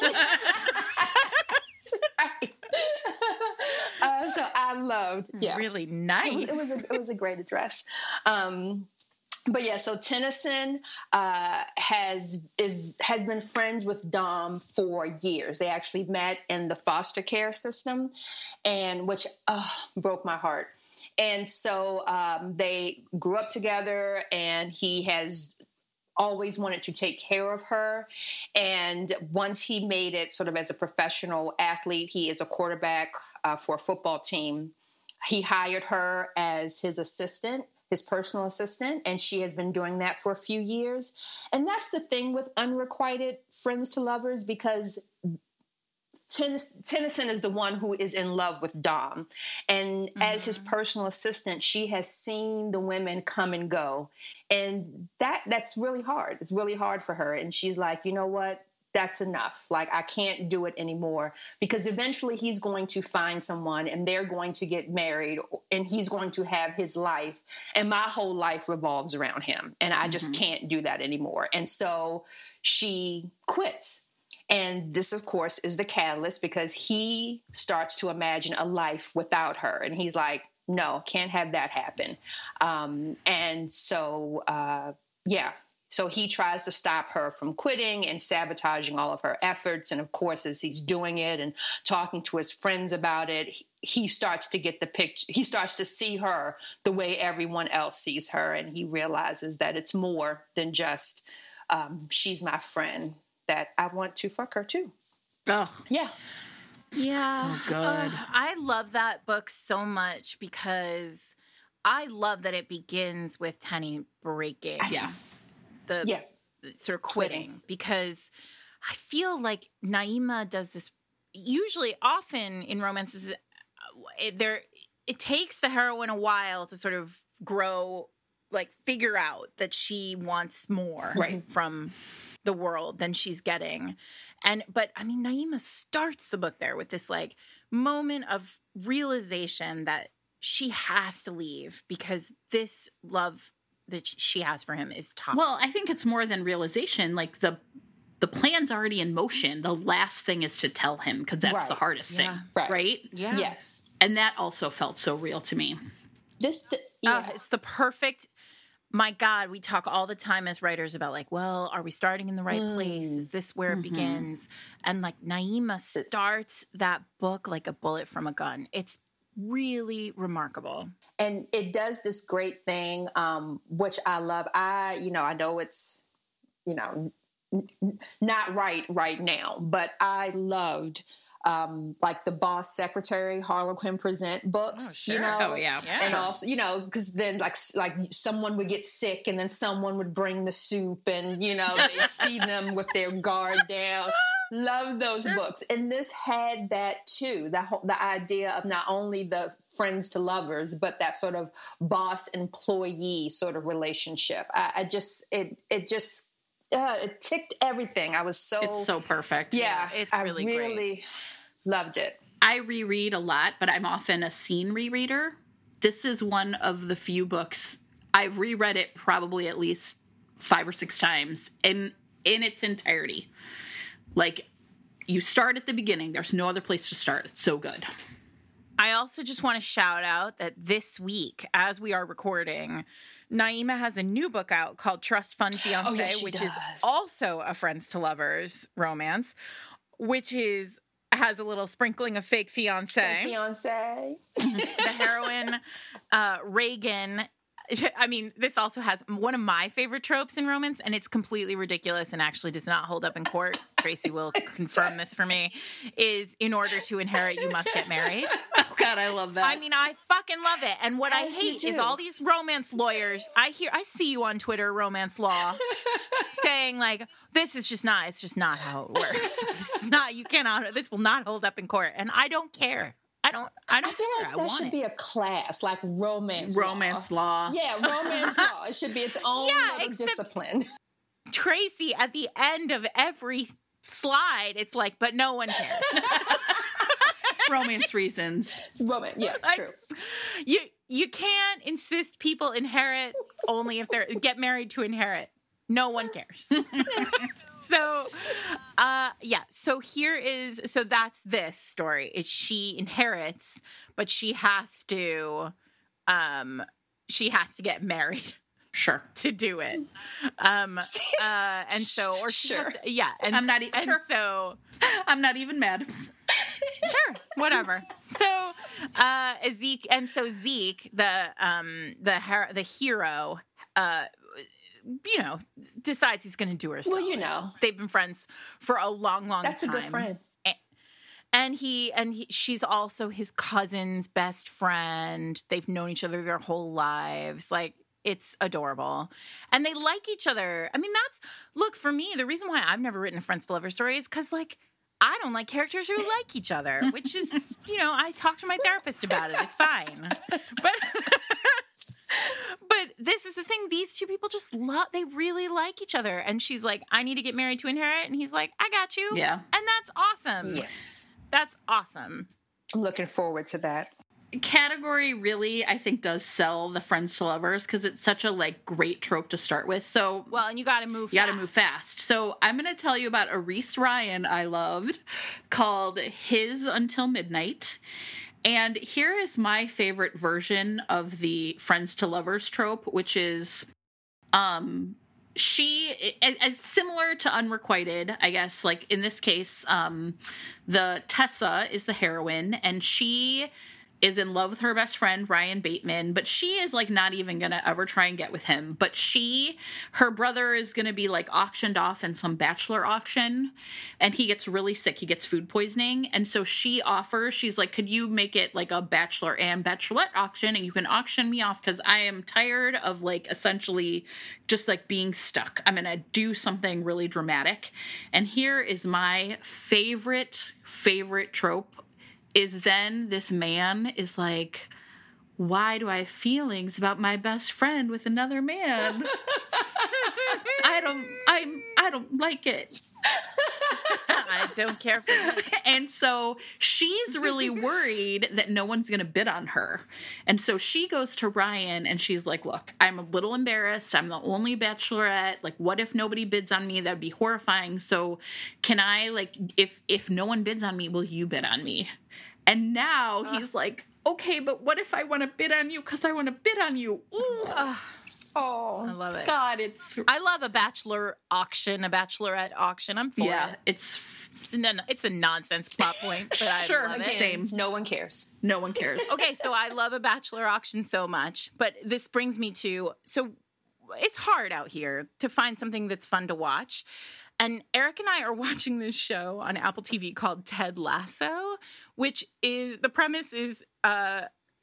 Right. uh, so I loved, yeah. Really It nice. was, it was a, it was a great address. Um, but yeah, so Tennyson uh, has is has been friends with Dom for years. They actually met in the foster care system, and which oh, broke my heart. And so um, they grew up together, and he has always wanted to take care of her. And once he made it sort of as a professional athlete, he is a quarterback uh, for a football team. He hired her as his assistant, his personal assistant, and she has been doing that for a few years. And that's the thing with Unrequited Friends to Lovers, because Tennyson, Tennyson is the one who is in love with Dom. And mm-hmm. as his personal assistant, she has seen the women come and go. And that that's really hard. It's really hard for her. And she's like, you know what? That's enough. Like, I can't do it anymore, because eventually he's going to find someone and they're going to get married and he's going to have his life. And my whole life revolves around him. And I just mm-hmm. can't do that anymore. And so she quits. And this, of course, is the catalyst, because he starts to imagine a life without her. And he's like, no, can't have that happen. Um, and so, uh, yeah, So he tries to stop her from quitting and sabotaging all of her efforts. And of course, as he's doing it and talking to his friends about it, he starts to get the picture. He starts to see her the way everyone else sees her. And he realizes that it's more than just, um, she's my friend, that I want to fuck her too. Oh, yeah. Yeah. So good. Uh, I love that book so much because I love that it begins with Tenny breaking. Yeah. The, Yeah. the sort of quitting, quitting because I feel like Naima does this usually often in romances. It, there, it takes the heroine a while to sort of grow, like figure out that she wants more right. from the world than she's getting. And, but I mean, Naima starts the book there with this like moment of realization that she has to leave because this love that she has for him is toxic. Well, I think it's more than realization. Like the the plan's already in motion. The last thing is to tell him because that's right. the hardest yeah. thing, right? right? Yeah. Yes. And that also felt so real to me. This, the, yeah. Uh, it's the perfect. My God, we talk all the time as writers about like, well, are we starting in the right mm. place? Is this where mm-hmm. it begins? And like Naima starts that book like a bullet from a gun. It's really remarkable. And it does this great thing, um, which I love. I, you know, I know it's, you know, n- not right right now, but I loved um, like the Boss Secretary Harlequin Present books, oh, sure. you know, oh, yeah. yeah. and also, you know, because then like like someone would get sick and then someone would bring the soup and, you know, they'd see them with their guard down. Love those books. And this had that too, the, the idea of not only the friends to lovers, but that sort of boss employee sort of relationship. I, I just, it, it just, uh, it ticked everything. I was so, it's so perfect. Yeah, yeah it's really, I really great. Loved it. I reread a lot, but I'm often a scene rereader. This is one of the few books I've reread it probably at least five or six times in, in its entirety. Like, you start at the beginning. There's no other place to start. It's so good. I also just want to shout out that this week, as we are recording, Naima has a new book out called Trust Fund Fiancé, oh, yes, which does. is also a friends to lovers romance, which is has a little sprinkling of fake fiancé. Fake fiancé. The heroine, uh, Reagan. I mean, this also has one of my favorite tropes in romance, and it's completely ridiculous and actually does not hold up in court. Tracy will confirm this for me, is in order to inherit, you must get married. Oh, God, I love that. I mean, I fucking love it. And what As I hate you is do. all these romance lawyers. I hear, I see you on Twitter, romance law, saying like, this is just not, it's just not how it works. This is not, you cannot, this will not hold up in court. And I don't care. I don't. I don't I feel care. like I that want should it. be a class, like romance. Romance law. law. Yeah, romance law. It should be its own Yeah, little except- discipline. Tracy at the end of every slide. It's like, but no one cares. Romance reasons. Romance. Yeah, Like, true. You you can't insist people inherit only if they're get married to inherit. No one cares. So, uh, yeah. So here is, so that's this story. It's she inherits, but she has to, um, she has to get married Sure. to do it. Um, uh, and so, or she Sure. has, yeah. And, I'm not e- and sure. so, I'm not even mad. sure, whatever. So, uh, Zeke, and so Zeke, the, um, the, her- the hero, uh, you know, decides he's going to do her Well, solid. you know. They've been friends for a long, long That's a time. good friend. And he and he, she's also his cousin's best friend. They've known each other their whole lives. Like, it's adorable. And they like each other. I mean, that's, look, for me, the reason why I've never written a friends to lover story is because, like, I don't like characters who like each other, which is, you know, I talked to my therapist about it. It's fine. But but this is the thing. These two people just love, they really like each other. And she's like, I need to get married to inherit. And he's like, I got you. Yeah. And that's awesome. Yes. That's awesome. I'm looking forward to that. Category really, I think, does sell the friends to lovers because it's such a like great trope to start with. So Well, and you got to move you got to fast. move fast. So I'm going to tell you about a Reese Ryan I loved called His Until Midnight. And here is my favorite version of the friends to lovers trope, which is um, she, it, it's similar to Unrequited, I guess. Like in this case, um, the Tessa is the heroine, and she is in love with her best friend, Ryan Bateman, but she is like not even gonna ever try and get with him. But she, her brother is gonna be like auctioned off in some bachelor auction, and he gets really sick. He gets food poisoning. And so she offers, she's like, could you make it like a bachelor and bachelorette auction, and you can auction me off because I am tired of like essentially just like being stuck. I'm gonna do something really dramatic. And here is my favorite, favorite trope is then this man is like, why do I have feelings about my best friend with another man? I don't, I, I don't like it. I don't care for this. And so she's really worried that no one's going to bid on her. And so she goes to Ryan and she's like, look, I'm a little embarrassed. I'm the only bachelorette. Like, what if nobody bids on me? That'd be horrifying. So can I, like, if, if no one bids on me, will you bid on me? And now uh. he's like, okay, but what if I want to bid on you? Because I want to bid on you. Ooh. Uh. Oh, I love it. God, it's... I love a bachelor auction, a bachelorette auction. I'm for yeah, it. It's... It's, an, it's a nonsense plot point, but I sure, love it. Same. No one cares. No one cares. Okay, so I love a bachelor auction so much, but this brings me to... So it's hard out here to find something that's fun to watch. And Eric and I are watching this show on Apple T V called Ted Lasso, which is... The premise is... uh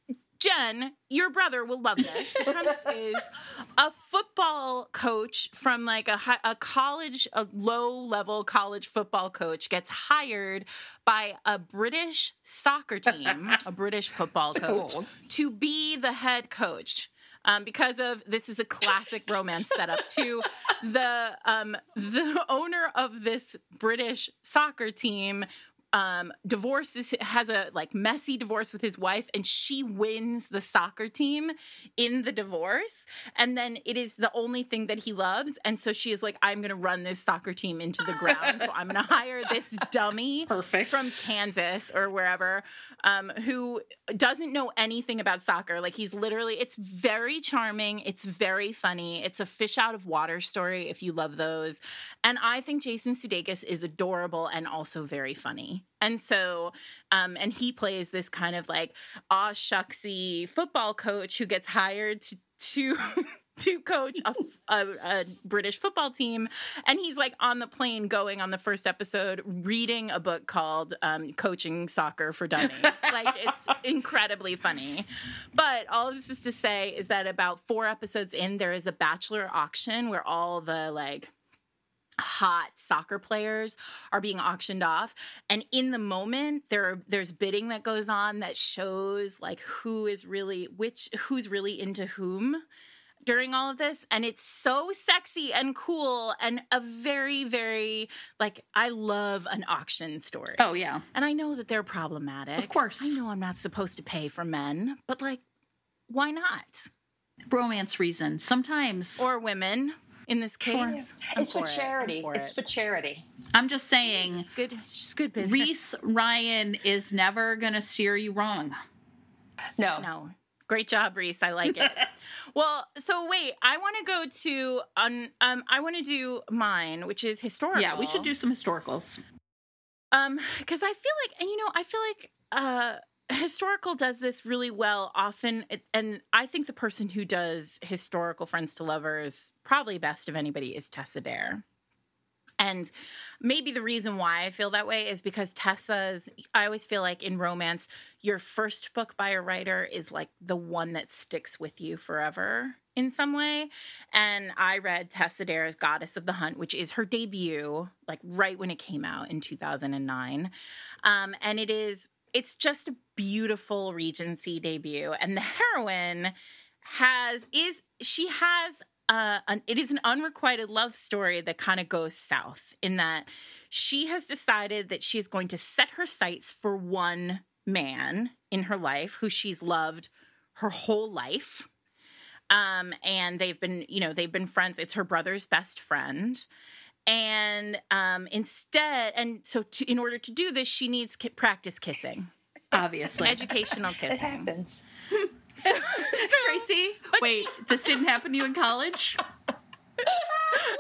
Jen, your brother will love this. The premise is a football coach from like a, a college, a low-level college football coach gets hired by a British soccer team, a British football coach, Cool. to be the head coach. Um, because of this is a classic romance setup too. The um, the owner of this British soccer team Um, divorces, has a like messy divorce with his wife, and she wins the soccer team in the divorce. And then it is the only thing that he loves. And so she is like, I'm going to run this soccer team into the ground. So I'm going to hire this dummy Perfect. from Kansas or wherever, um, who doesn't know anything about soccer. Like he's literally, it's very charming. It's very funny. It's a fish out of water story if you love those. And I think Jason Sudeikis is adorable and also very funny. And so, um, and he plays this kind of like aw shucksy football coach who gets hired to to, to coach a, a, a British football team. And he's like on the plane going on the first episode, reading a book called um, Coaching Soccer for Dummies. Like it's incredibly funny. But all of this is to say is that about four episodes in, there is a bachelor auction where all the like hot soccer players are being auctioned off, and in the moment there are, there's bidding that goes on that shows like who is really which who's really into whom during all of this, and it's so sexy and cool and a very very like I love an auction story. Oh yeah. And I know that they're problematic. Of course. I know I'm not supposed to pay for men, but like why not? Romance reasons sometimes, or women. In this case, sure. It's for, for charity. It. For it's it. for charity. I'm just saying, it's good. It's just good business. Reese Ryan is never gonna steer you wrong. No, no. Great job, Reese. I like it. Well, so wait, I want to go to um, um I want to do mine, which is historical. Yeah, we should do some historicals. Um, because I feel like, and you know, I feel like uh. historical does this really well often, and I think the person who does historical Friends to Lovers probably best of anybody is Tessa Dare. And maybe the reason why I feel that way is because Tessa's, I always feel like in romance, your first book by a writer is like the one that sticks with you forever in some way. And I read Tessa Dare's Goddess of the Hunt, which is her debut, like right when it came out in two thousand nine. Um, and it is It's just a beautiful Regency debut. And the heroine has, is, she has, uh, an, it is an unrequited love story that kind of goes south in that she has decided that she is going to set her sights for one man in her life who she's loved her whole life. Um, and they've been, you know, they've been friends. It's her brother's best friend. And um, instead, and so to, in order to do this, she needs ki- practice kissing. Obviously. Educational kissing. It happens. So, Tracy, wait, this didn't happen to you in college?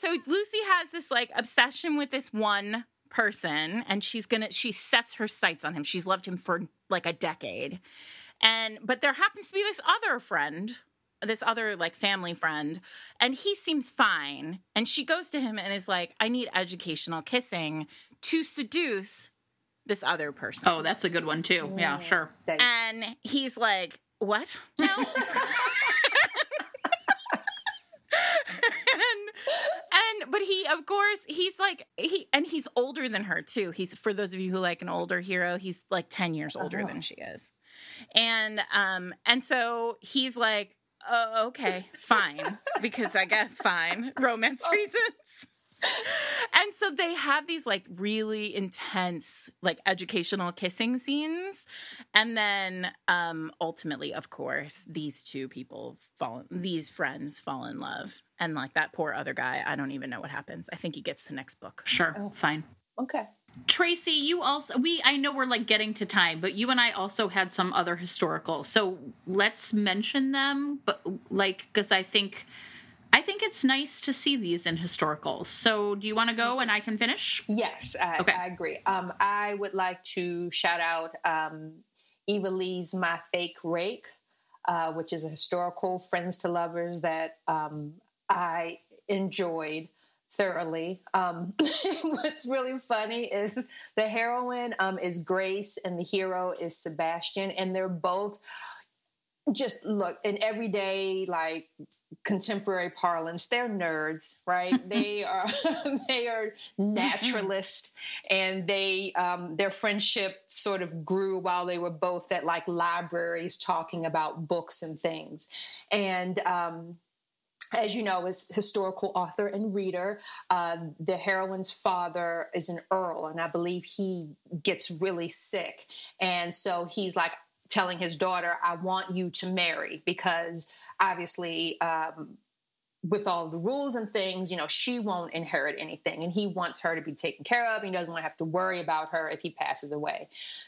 so Lucy has this like obsession with this one person, and she's gonna she sets her sights on him. She's loved him for like a decade. And but there happens to be this other friend, this other like family friend, and he seems fine. And she goes to him and is like, I need educational kissing to seduce this other person. Oh, that's a good one too. Yeah, sure. And he's like, what? No. and, and but he, of course, he's like he and he's older than her too. He's, for those of you who like an older hero, he's like ten years older uh-huh. than she is. And um and so he's like, oh, okay, fine, because I guess fine, romance reasons. And so they have these like really intense like educational kissing scenes, and then um ultimately, of course, these two people fall these friends fall in love, and like that poor other guy, I don't even know what happens. I think he gets the next book. Sure. Oh. Fine. Okay. Tracy, you also, we, I know we're like getting to time, but you and I also had some other historical. So let's mention them, but like, because I think, I think it's nice to see these in historicals. So do you want to go and I can finish? Yes, I, okay. I agree. Um, I would like to shout out um, Eva Leigh's My Fake Rake, uh, which is a historical friends to lovers that um, I enjoyed thoroughly. Um, what's really funny is the heroine um, is Grace and the hero is Sebastian, and they're both just look in everyday like contemporary parlance, they're nerds, right? they are they are naturalists, and they um, their friendship sort of grew while they were both at like libraries talking about books and things, and. Um, As you know, as historical author and reader, uh, the heroine's father is an earl, and I believe he gets really sick. And so he's like telling his daughter, I want you to marry, because obviously um, with all the rules and things, you know, she won't inherit anything, and he wants her to be taken care of. He doesn't want to have to worry about her if he passes away.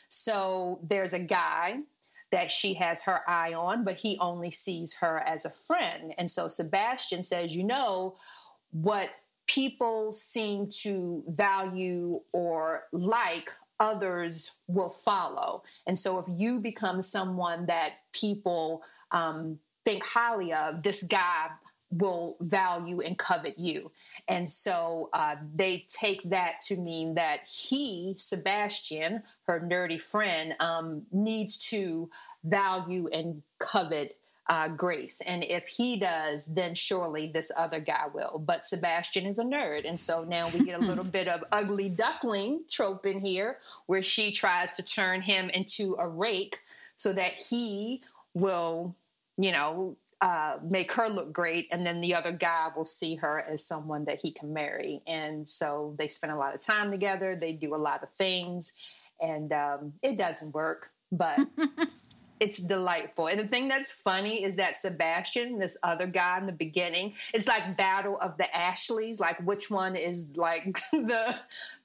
So there's a guy that she has her eye on, but he only sees her as a friend. And so Sebastian says, you know, what people seem to value or like, others will follow. And so if you become someone that people um, think highly of, this guy will value and covet you. And so uh, they take that to mean that he, Sebastian, her nerdy friend, um, needs to value and covet uh, Grace. And if he does, then surely this other guy will. But Sebastian is a nerd. And so now we get a little bit of ugly duckling trope in here, where she tries to turn him into a rake so that he will, you know, Uh, make her look great, and then the other guy will see her as someone that he can marry. And so they spend a lot of time together. They do a lot of things, and um, it doesn't work, but it's delightful. And the thing that's funny is that Sebastian, this other guy in the beginning, it's like Battle of the Ashleys, like which one is like the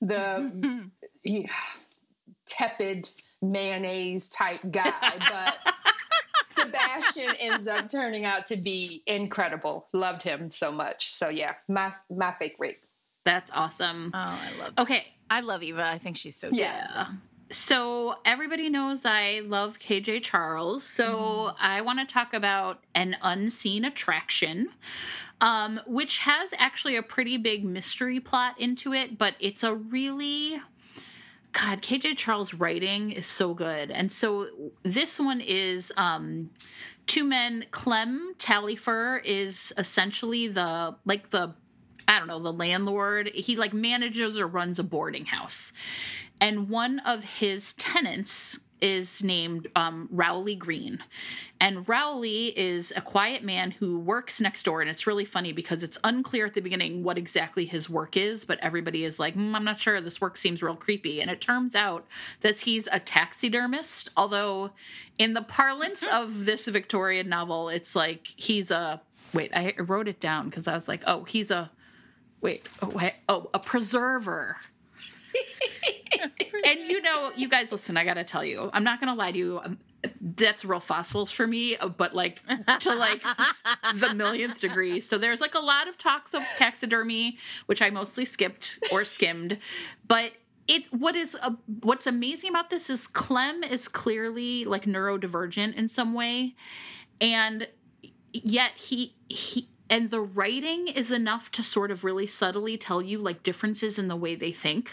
the yeah, tepid mayonnaise type guy, but Sebastian ends up turning out to be incredible. Loved him so much. So yeah, my my fake rake. That's awesome. Oh, I love. Okay, I love Eva. I think she's so yeah. talented. So everybody knows I love K J Charles. So mm. I want to talk about An Unseen Attraction, um, which has actually a pretty big mystery plot into it, but it's a really God, K J Charles' writing is so good. And so this one is um, two men. Clem Taillefer is essentially the, like the, I don't know, the landlord. He like manages or runs a boarding house. And one of his tenants is named um, Rowley Green. And Rowley is a quiet man who works next door. And it's really funny because it's unclear at the beginning what exactly his work is, but everybody is like, mm, I'm not sure. This work seems real creepy. And it turns out that he's a taxidermist. Although in the parlance of this Victorian novel, it's like he's a, wait, I wrote it down because I was like, oh, he's a, wait, oh, wait, oh a preserver. And you know, you guys listen, I gotta tell you, I'm not gonna lie to you. that's real fossils for me, but like to like the millionth degree. So there's like a lot of talks of taxidermy, which I mostly skipped or skimmed, but it, what is, uh, what's amazing about this is Clem is clearly like neurodivergent in some way. And yet he, he, and the writing is enough to sort of really subtly tell you like differences in the way they think.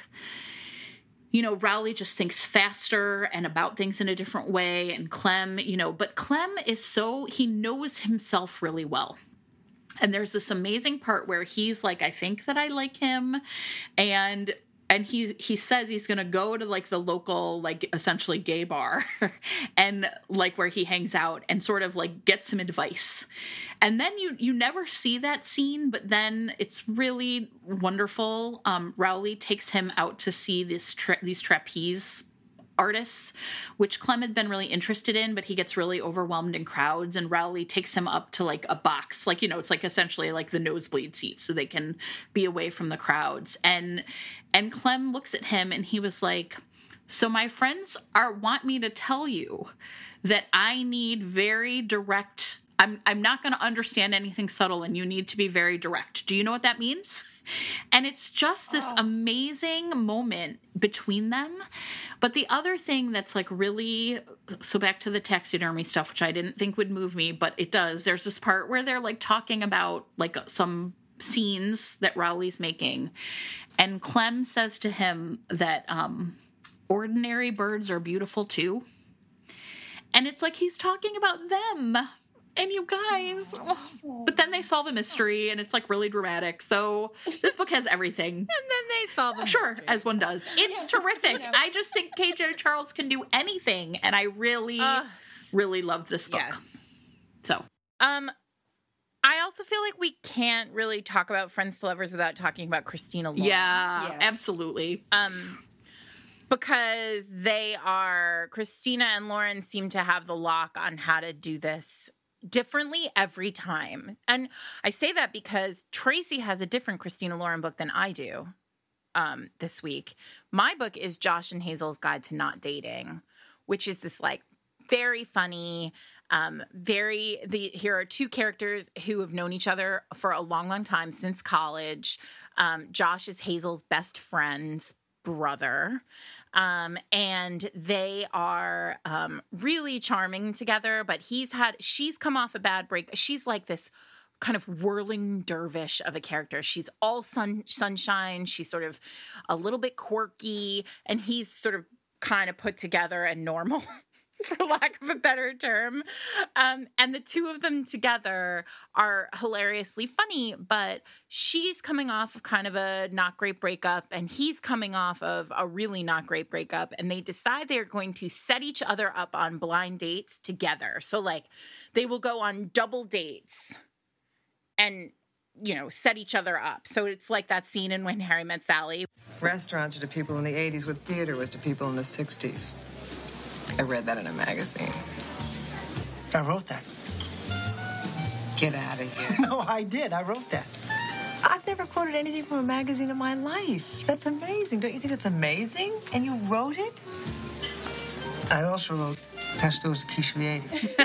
You know, Rowley just thinks faster and about things in a different way. And Clem, you know, but Clem is so, he knows himself really well. And there's this amazing part where he's like, I think that I like him. And And he he says he's going to go to like the local, like essentially gay bar and like where he hangs out and sort of like get some advice. And then you you never see that scene, but then it's really wonderful. Um, Rowley takes him out to see this tra- these trapeze artists, which Clem had been really interested in, but he gets really overwhelmed in crowds, and Rowley takes him up to like a box, like, you know, it's like essentially like the nosebleed seats so they can be away from the crowds. And and Clem looks at him and he was like, so my friends are want me to tell you that I need very direct, I'm I'm not going to understand anything subtle, and you need to be very direct. Do you know what that means? And it's just this oh. amazing moment between them. But the other thing that's like really, so back to the taxidermy stuff, which I didn't think would move me, but it does. There's this part where they're like talking about like some scenes that Rowley's making. And Clem says to him that um, ordinary birds are beautiful too. And it's like he's talking about them. And you guys, oh. But then they solve a mystery, and it's like really dramatic. So this book has everything. And then they solve a sure, mystery. As one does. It's yeah. terrific. Yeah. I just think K J Charles can do anything, and I really, uh, really loved this book. Yes. So, um, I also feel like we can't really talk about Friends to Lovers without talking about Christina Lauren. Yeah, yes. absolutely. Um. Because they are, Christina and Lauren seem to have the lock on how to do this differently every time. And I say that because Tracy has a different Christina Lauren book than I do um, this week. My book is Josh and Hazel's Guide to Not Dating, which is this like very funny, um, very, the here are two characters who have known each other for a long, long time since college. Um, Josh is Hazel's best friend's brother. Um, and they are um, really charming together, but he's had, she's come off a bad break. She's like this kind of whirling dervish of a character. She's all sun, sunshine. She's sort of a little bit quirky, and he's sort of kind of put together and normal, for lack of a better term. Um, and the two of them together are hilariously funny, but she's coming off of kind of a not great breakup, and he's coming off of a really not great breakup, and they decide they're going to set each other up on blind dates together. So, like, they will go on double dates and, you know, set each other up. So it's like that scene in When Harry Met Sally. Restaurants are to people in the eighties what theater was to people in the sixties. I read that in a magazine. I wrote that. Get out of here. No, I did. I wrote that. I've never quoted anything from a magazine in my life. That's amazing. Don't you think it's amazing? And you wrote it? I also wrote Pastors of Quiche for the eighties.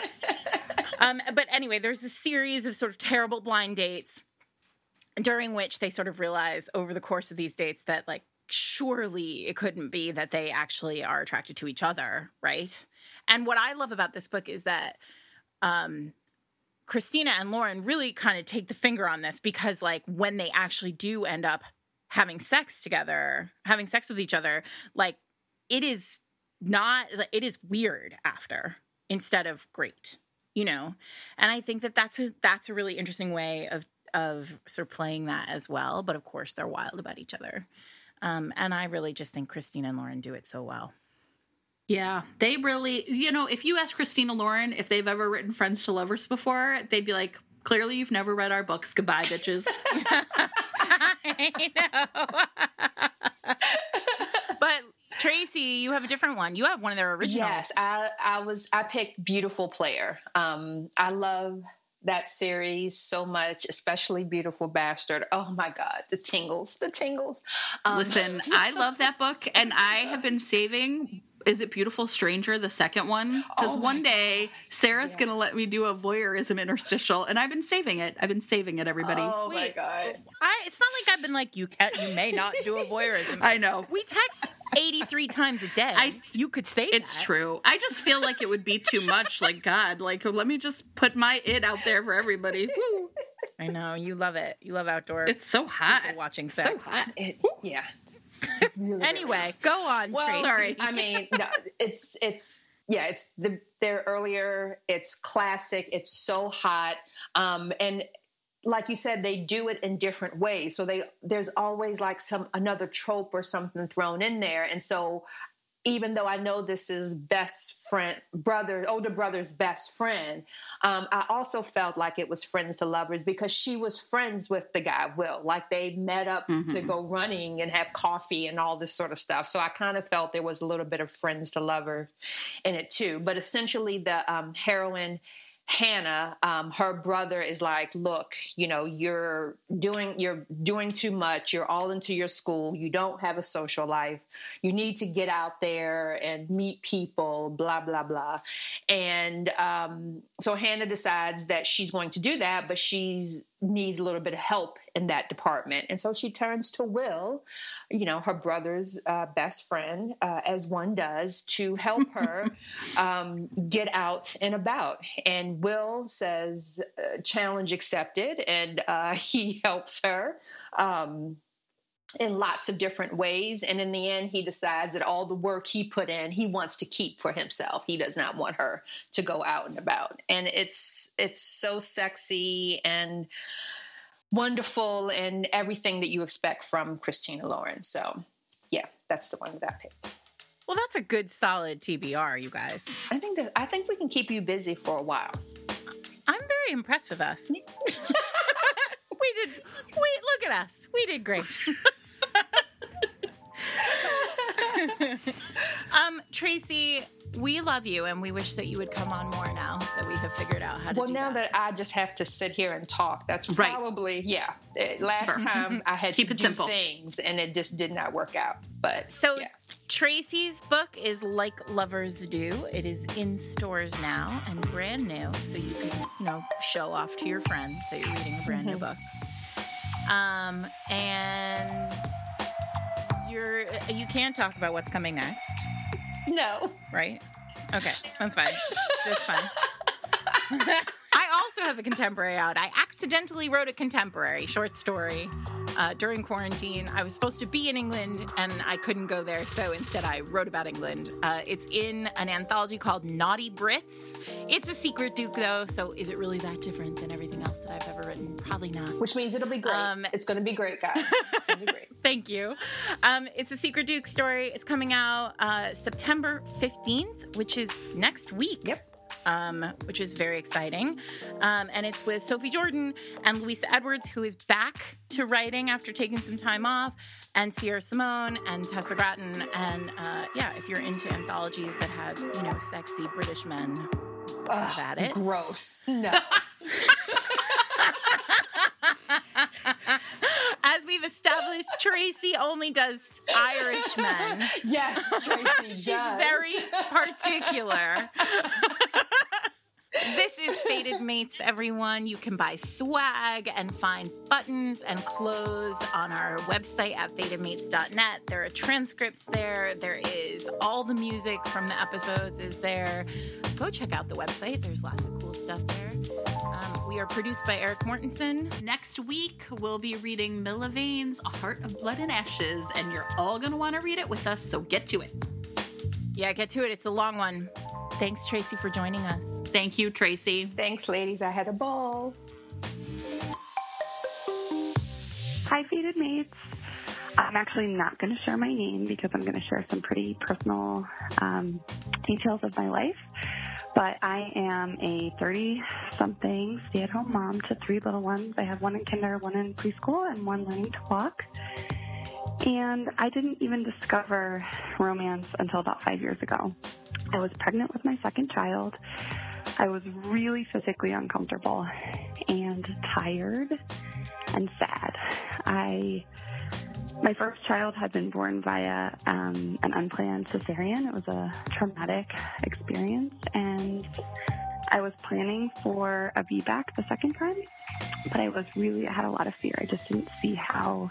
um, but anyway, there's a series of sort of terrible blind dates during which they sort of realize over the course of these dates that, like, surely it couldn't be that they actually are attracted to each other, right? And what I love about this book is that um, Christina and Lauren really kind of take the finger on this, because, like, when they actually do end up having sex together, having sex with each other, like, it is not, it is weird after instead of great, you know? And I think that that's a, that's a really interesting way of, of sort of playing that as well. But of course they're wild about each other. Um, and I really just think Christina and Lauren do it so well. Yeah, they really, you know, if you ask Christina Lauren if they've ever written Friends to Lovers before, they'd be like, clearly you've never read our books. Goodbye, bitches. I know. But Tracy, you have a different one. You have one of their originals. Yes, I, I was, I picked Beautiful Player. Um, I love that series so much, especially Beautiful Bastard. Oh my God, the tingles, the tingles. Um, Listen, I love that book, and I have been saving Is It Beautiful Stranger, the second one? Because Oh my one day, Sarah's Yeah. going to let me do a voyeurism interstitial, and I've been saving it. I've been saving it, everybody. Oh my Wait. God. I, it's not like I've been like, you can you may not do a voyeurism. I know. We text eighty-three times a day. I- you could say It's that. true. I just feel like it would be too much. Like, God, like, let me just put my it out there for everybody. Woo. I know. You love it. You love outdoor It's so hot. people watching So sex. hot. It, yeah. Really Anyway, go on, Well, Tracy. Sorry. I mean, no, it's it's yeah, it's the there earlier. It's classic. It's so hot, um, and like you said, they do it in different ways. So they there's always like some another trope or something thrown in there, and so. Even though I know this is best friend, brother, older brother's best friend, um, I also felt like it was friends to lovers because she was friends with the guy, Will. Like they met up Mm-hmm. to go running and have coffee and all this sort of stuff. So I kind of felt there was a little bit of friends to lovers in it too. But essentially the um, heroine, Hannah, um, her brother is like, look, you know, you're doing, you're doing too much. You're all into your school. You don't have a social life. You need to get out there and meet people, blah, blah, blah. And um, so Hannah decides that she's going to do that, but she's needs a little bit of help in that department. And so she turns to Will, you know, her brother's uh, best friend, uh, as one does, to help her um, get out and about. And Will says, uh, challenge accepted, and uh, he helps her um, in lots of different ways. And in the end, he decides that all the work he put in, he wants to keep for himself. He does not want her to go out and about. And it's it's so sexy and wonderful and everything that you expect from Christina Lauren. So, yeah, that's the one that I picked. Well, that's a good, solid T B R, you guys. I think that I think we can keep you busy for a while. I'm very impressed with us. we did. We look at us. We did great. um, Tracy, we love you, and we wish that you would come on more now that we have figured out how to Well, do now that. that I just have to sit here and talk, that's Right. probably yeah. Eh, Last Sure. time I had Keep to it do simple. things, and it just did not work out. But So yeah. Tracy's book is Like Lovers Do. It is in stores now and brand new, so you can, you know, show off to your friends that you're reading a brand new book. Um, and you're you can't talk about what's coming next, no. right? Okay, that's fine. That's fine. I also have a contemporary out. I accidentally wrote a contemporary short story uh, during quarantine. I was supposed to be in England, and I couldn't go there, so instead I wrote about England. Uh, it's in an anthology called Naughty Brits. It's a secret Duke, though, so is it really that different than everything else that I've ever written? Probably not. Which means it'll be great. Um, it's going to be great, guys. It's going to be great. Thank you. Um, it's a Secret Duke story. It's coming out uh, September fifteenth, which is next week. Yep. Um, which is very exciting. Um, and it's with Sophie Jordan and Louisa Edwards, who is back to writing after taking some time off, and Sierra Simone and Tessa Gratton. And uh, yeah, if you're into anthologies that have, you know, sexy British men, have at it. Gross. No. As we've established, Tracy only does Irish men. Yes, Tracy does. She's very particular. This is Fated Mates, everyone. You can buy swag and find buttons and clothes on our website at fated mates dot net. There are transcripts there. There is all the music from the episodes is there. Go check out the website. There's lots of cool stuff there. Um, we are produced by Eric Mortensen. Next week, we'll be reading Milla Vane's A Heart of Blood and Ashes, and you're all going to want to read it with us, so get to it. Yeah, get to it. It's a long one. Thanks, Tracy, for joining us. Thank you, Tracy. Thanks, ladies. I had a ball. Hi, Fated Mates. I'm actually not going to share my name because I'm going to share some pretty personal um, details of my life. But I am a thirty-something stay-at-home mom to three little ones. I have one in kinder, one in preschool, and one learning to walk. And I didn't even discover romance until about five years ago. I was pregnant with my second child. I was really physically uncomfortable and tired and sad. I, my first child had been born via um, an unplanned cesarean. It was a traumatic experience, and I was planning for a V BAC the second time, but I was really, I had a lot of fear. I just didn't see how,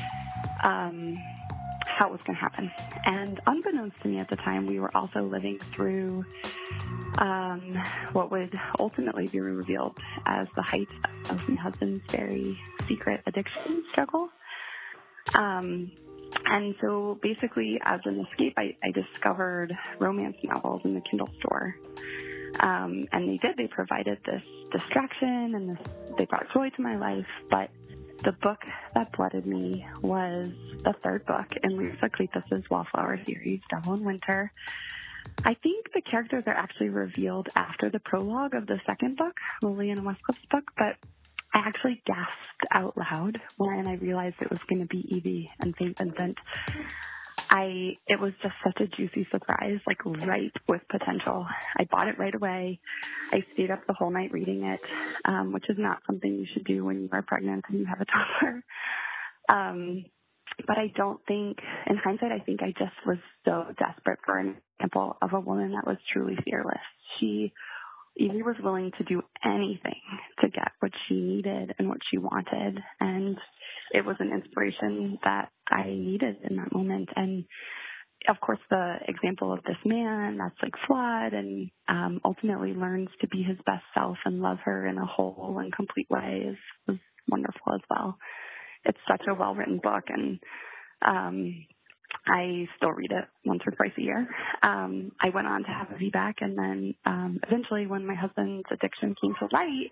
um, how it was going to happen. And unbeknownst to me at the time, we were also living through um, what would ultimately be revealed as the height of my husband's very secret addiction struggle. Um, and so basically, as an escape, I, I discovered romance novels in the Kindle store. Um, and they did. They provided this distraction, and this, they brought joy to my life. But the book that blooded me was the third book in Lisa Kleypas' Wallflower series, Devil in Winter. I think the characters are actually revealed after the prologue of the second book, Lillian Westcliffe's book, but I actually gasped out loud when I realized it was going to be Evie and Saint Vincent. I, it was just such a juicy surprise, like ripe with potential. I bought it right away. I stayed up the whole night reading it, um, which is not something you should do when you are pregnant and you have a toddler. Um, but I don't think, in hindsight, I think I just was so desperate for an example of a woman that was truly fearless. She, Evie was willing to do anything to get what she needed and what she wanted. And it was an inspiration that I needed in that moment. And of course, the example of this man that's like flawed and um, ultimately learns to be his best self and love her in a whole and complete way is, was wonderful as well. It's such a well-written book, and um, I still read it once or twice a year. Um, I went on to have a V BAC, and then um, eventually when my husband's addiction came to light,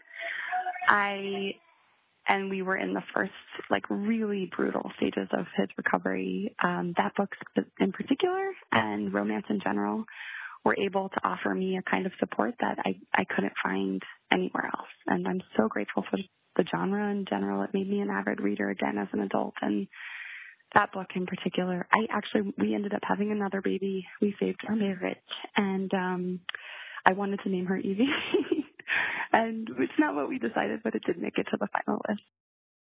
I, and we were in the first like really brutal stages of his recovery, um, that book in particular and romance in general were able to offer me a kind of support that I, I couldn't find anywhere else. And I'm so grateful for the genre in general. It made me an avid reader again as an adult, and that book in particular, I actually, we ended up having another baby. We saved our marriage, and um, I wanted to name her Evie. And it's not what we decided, but it did make it to the final list.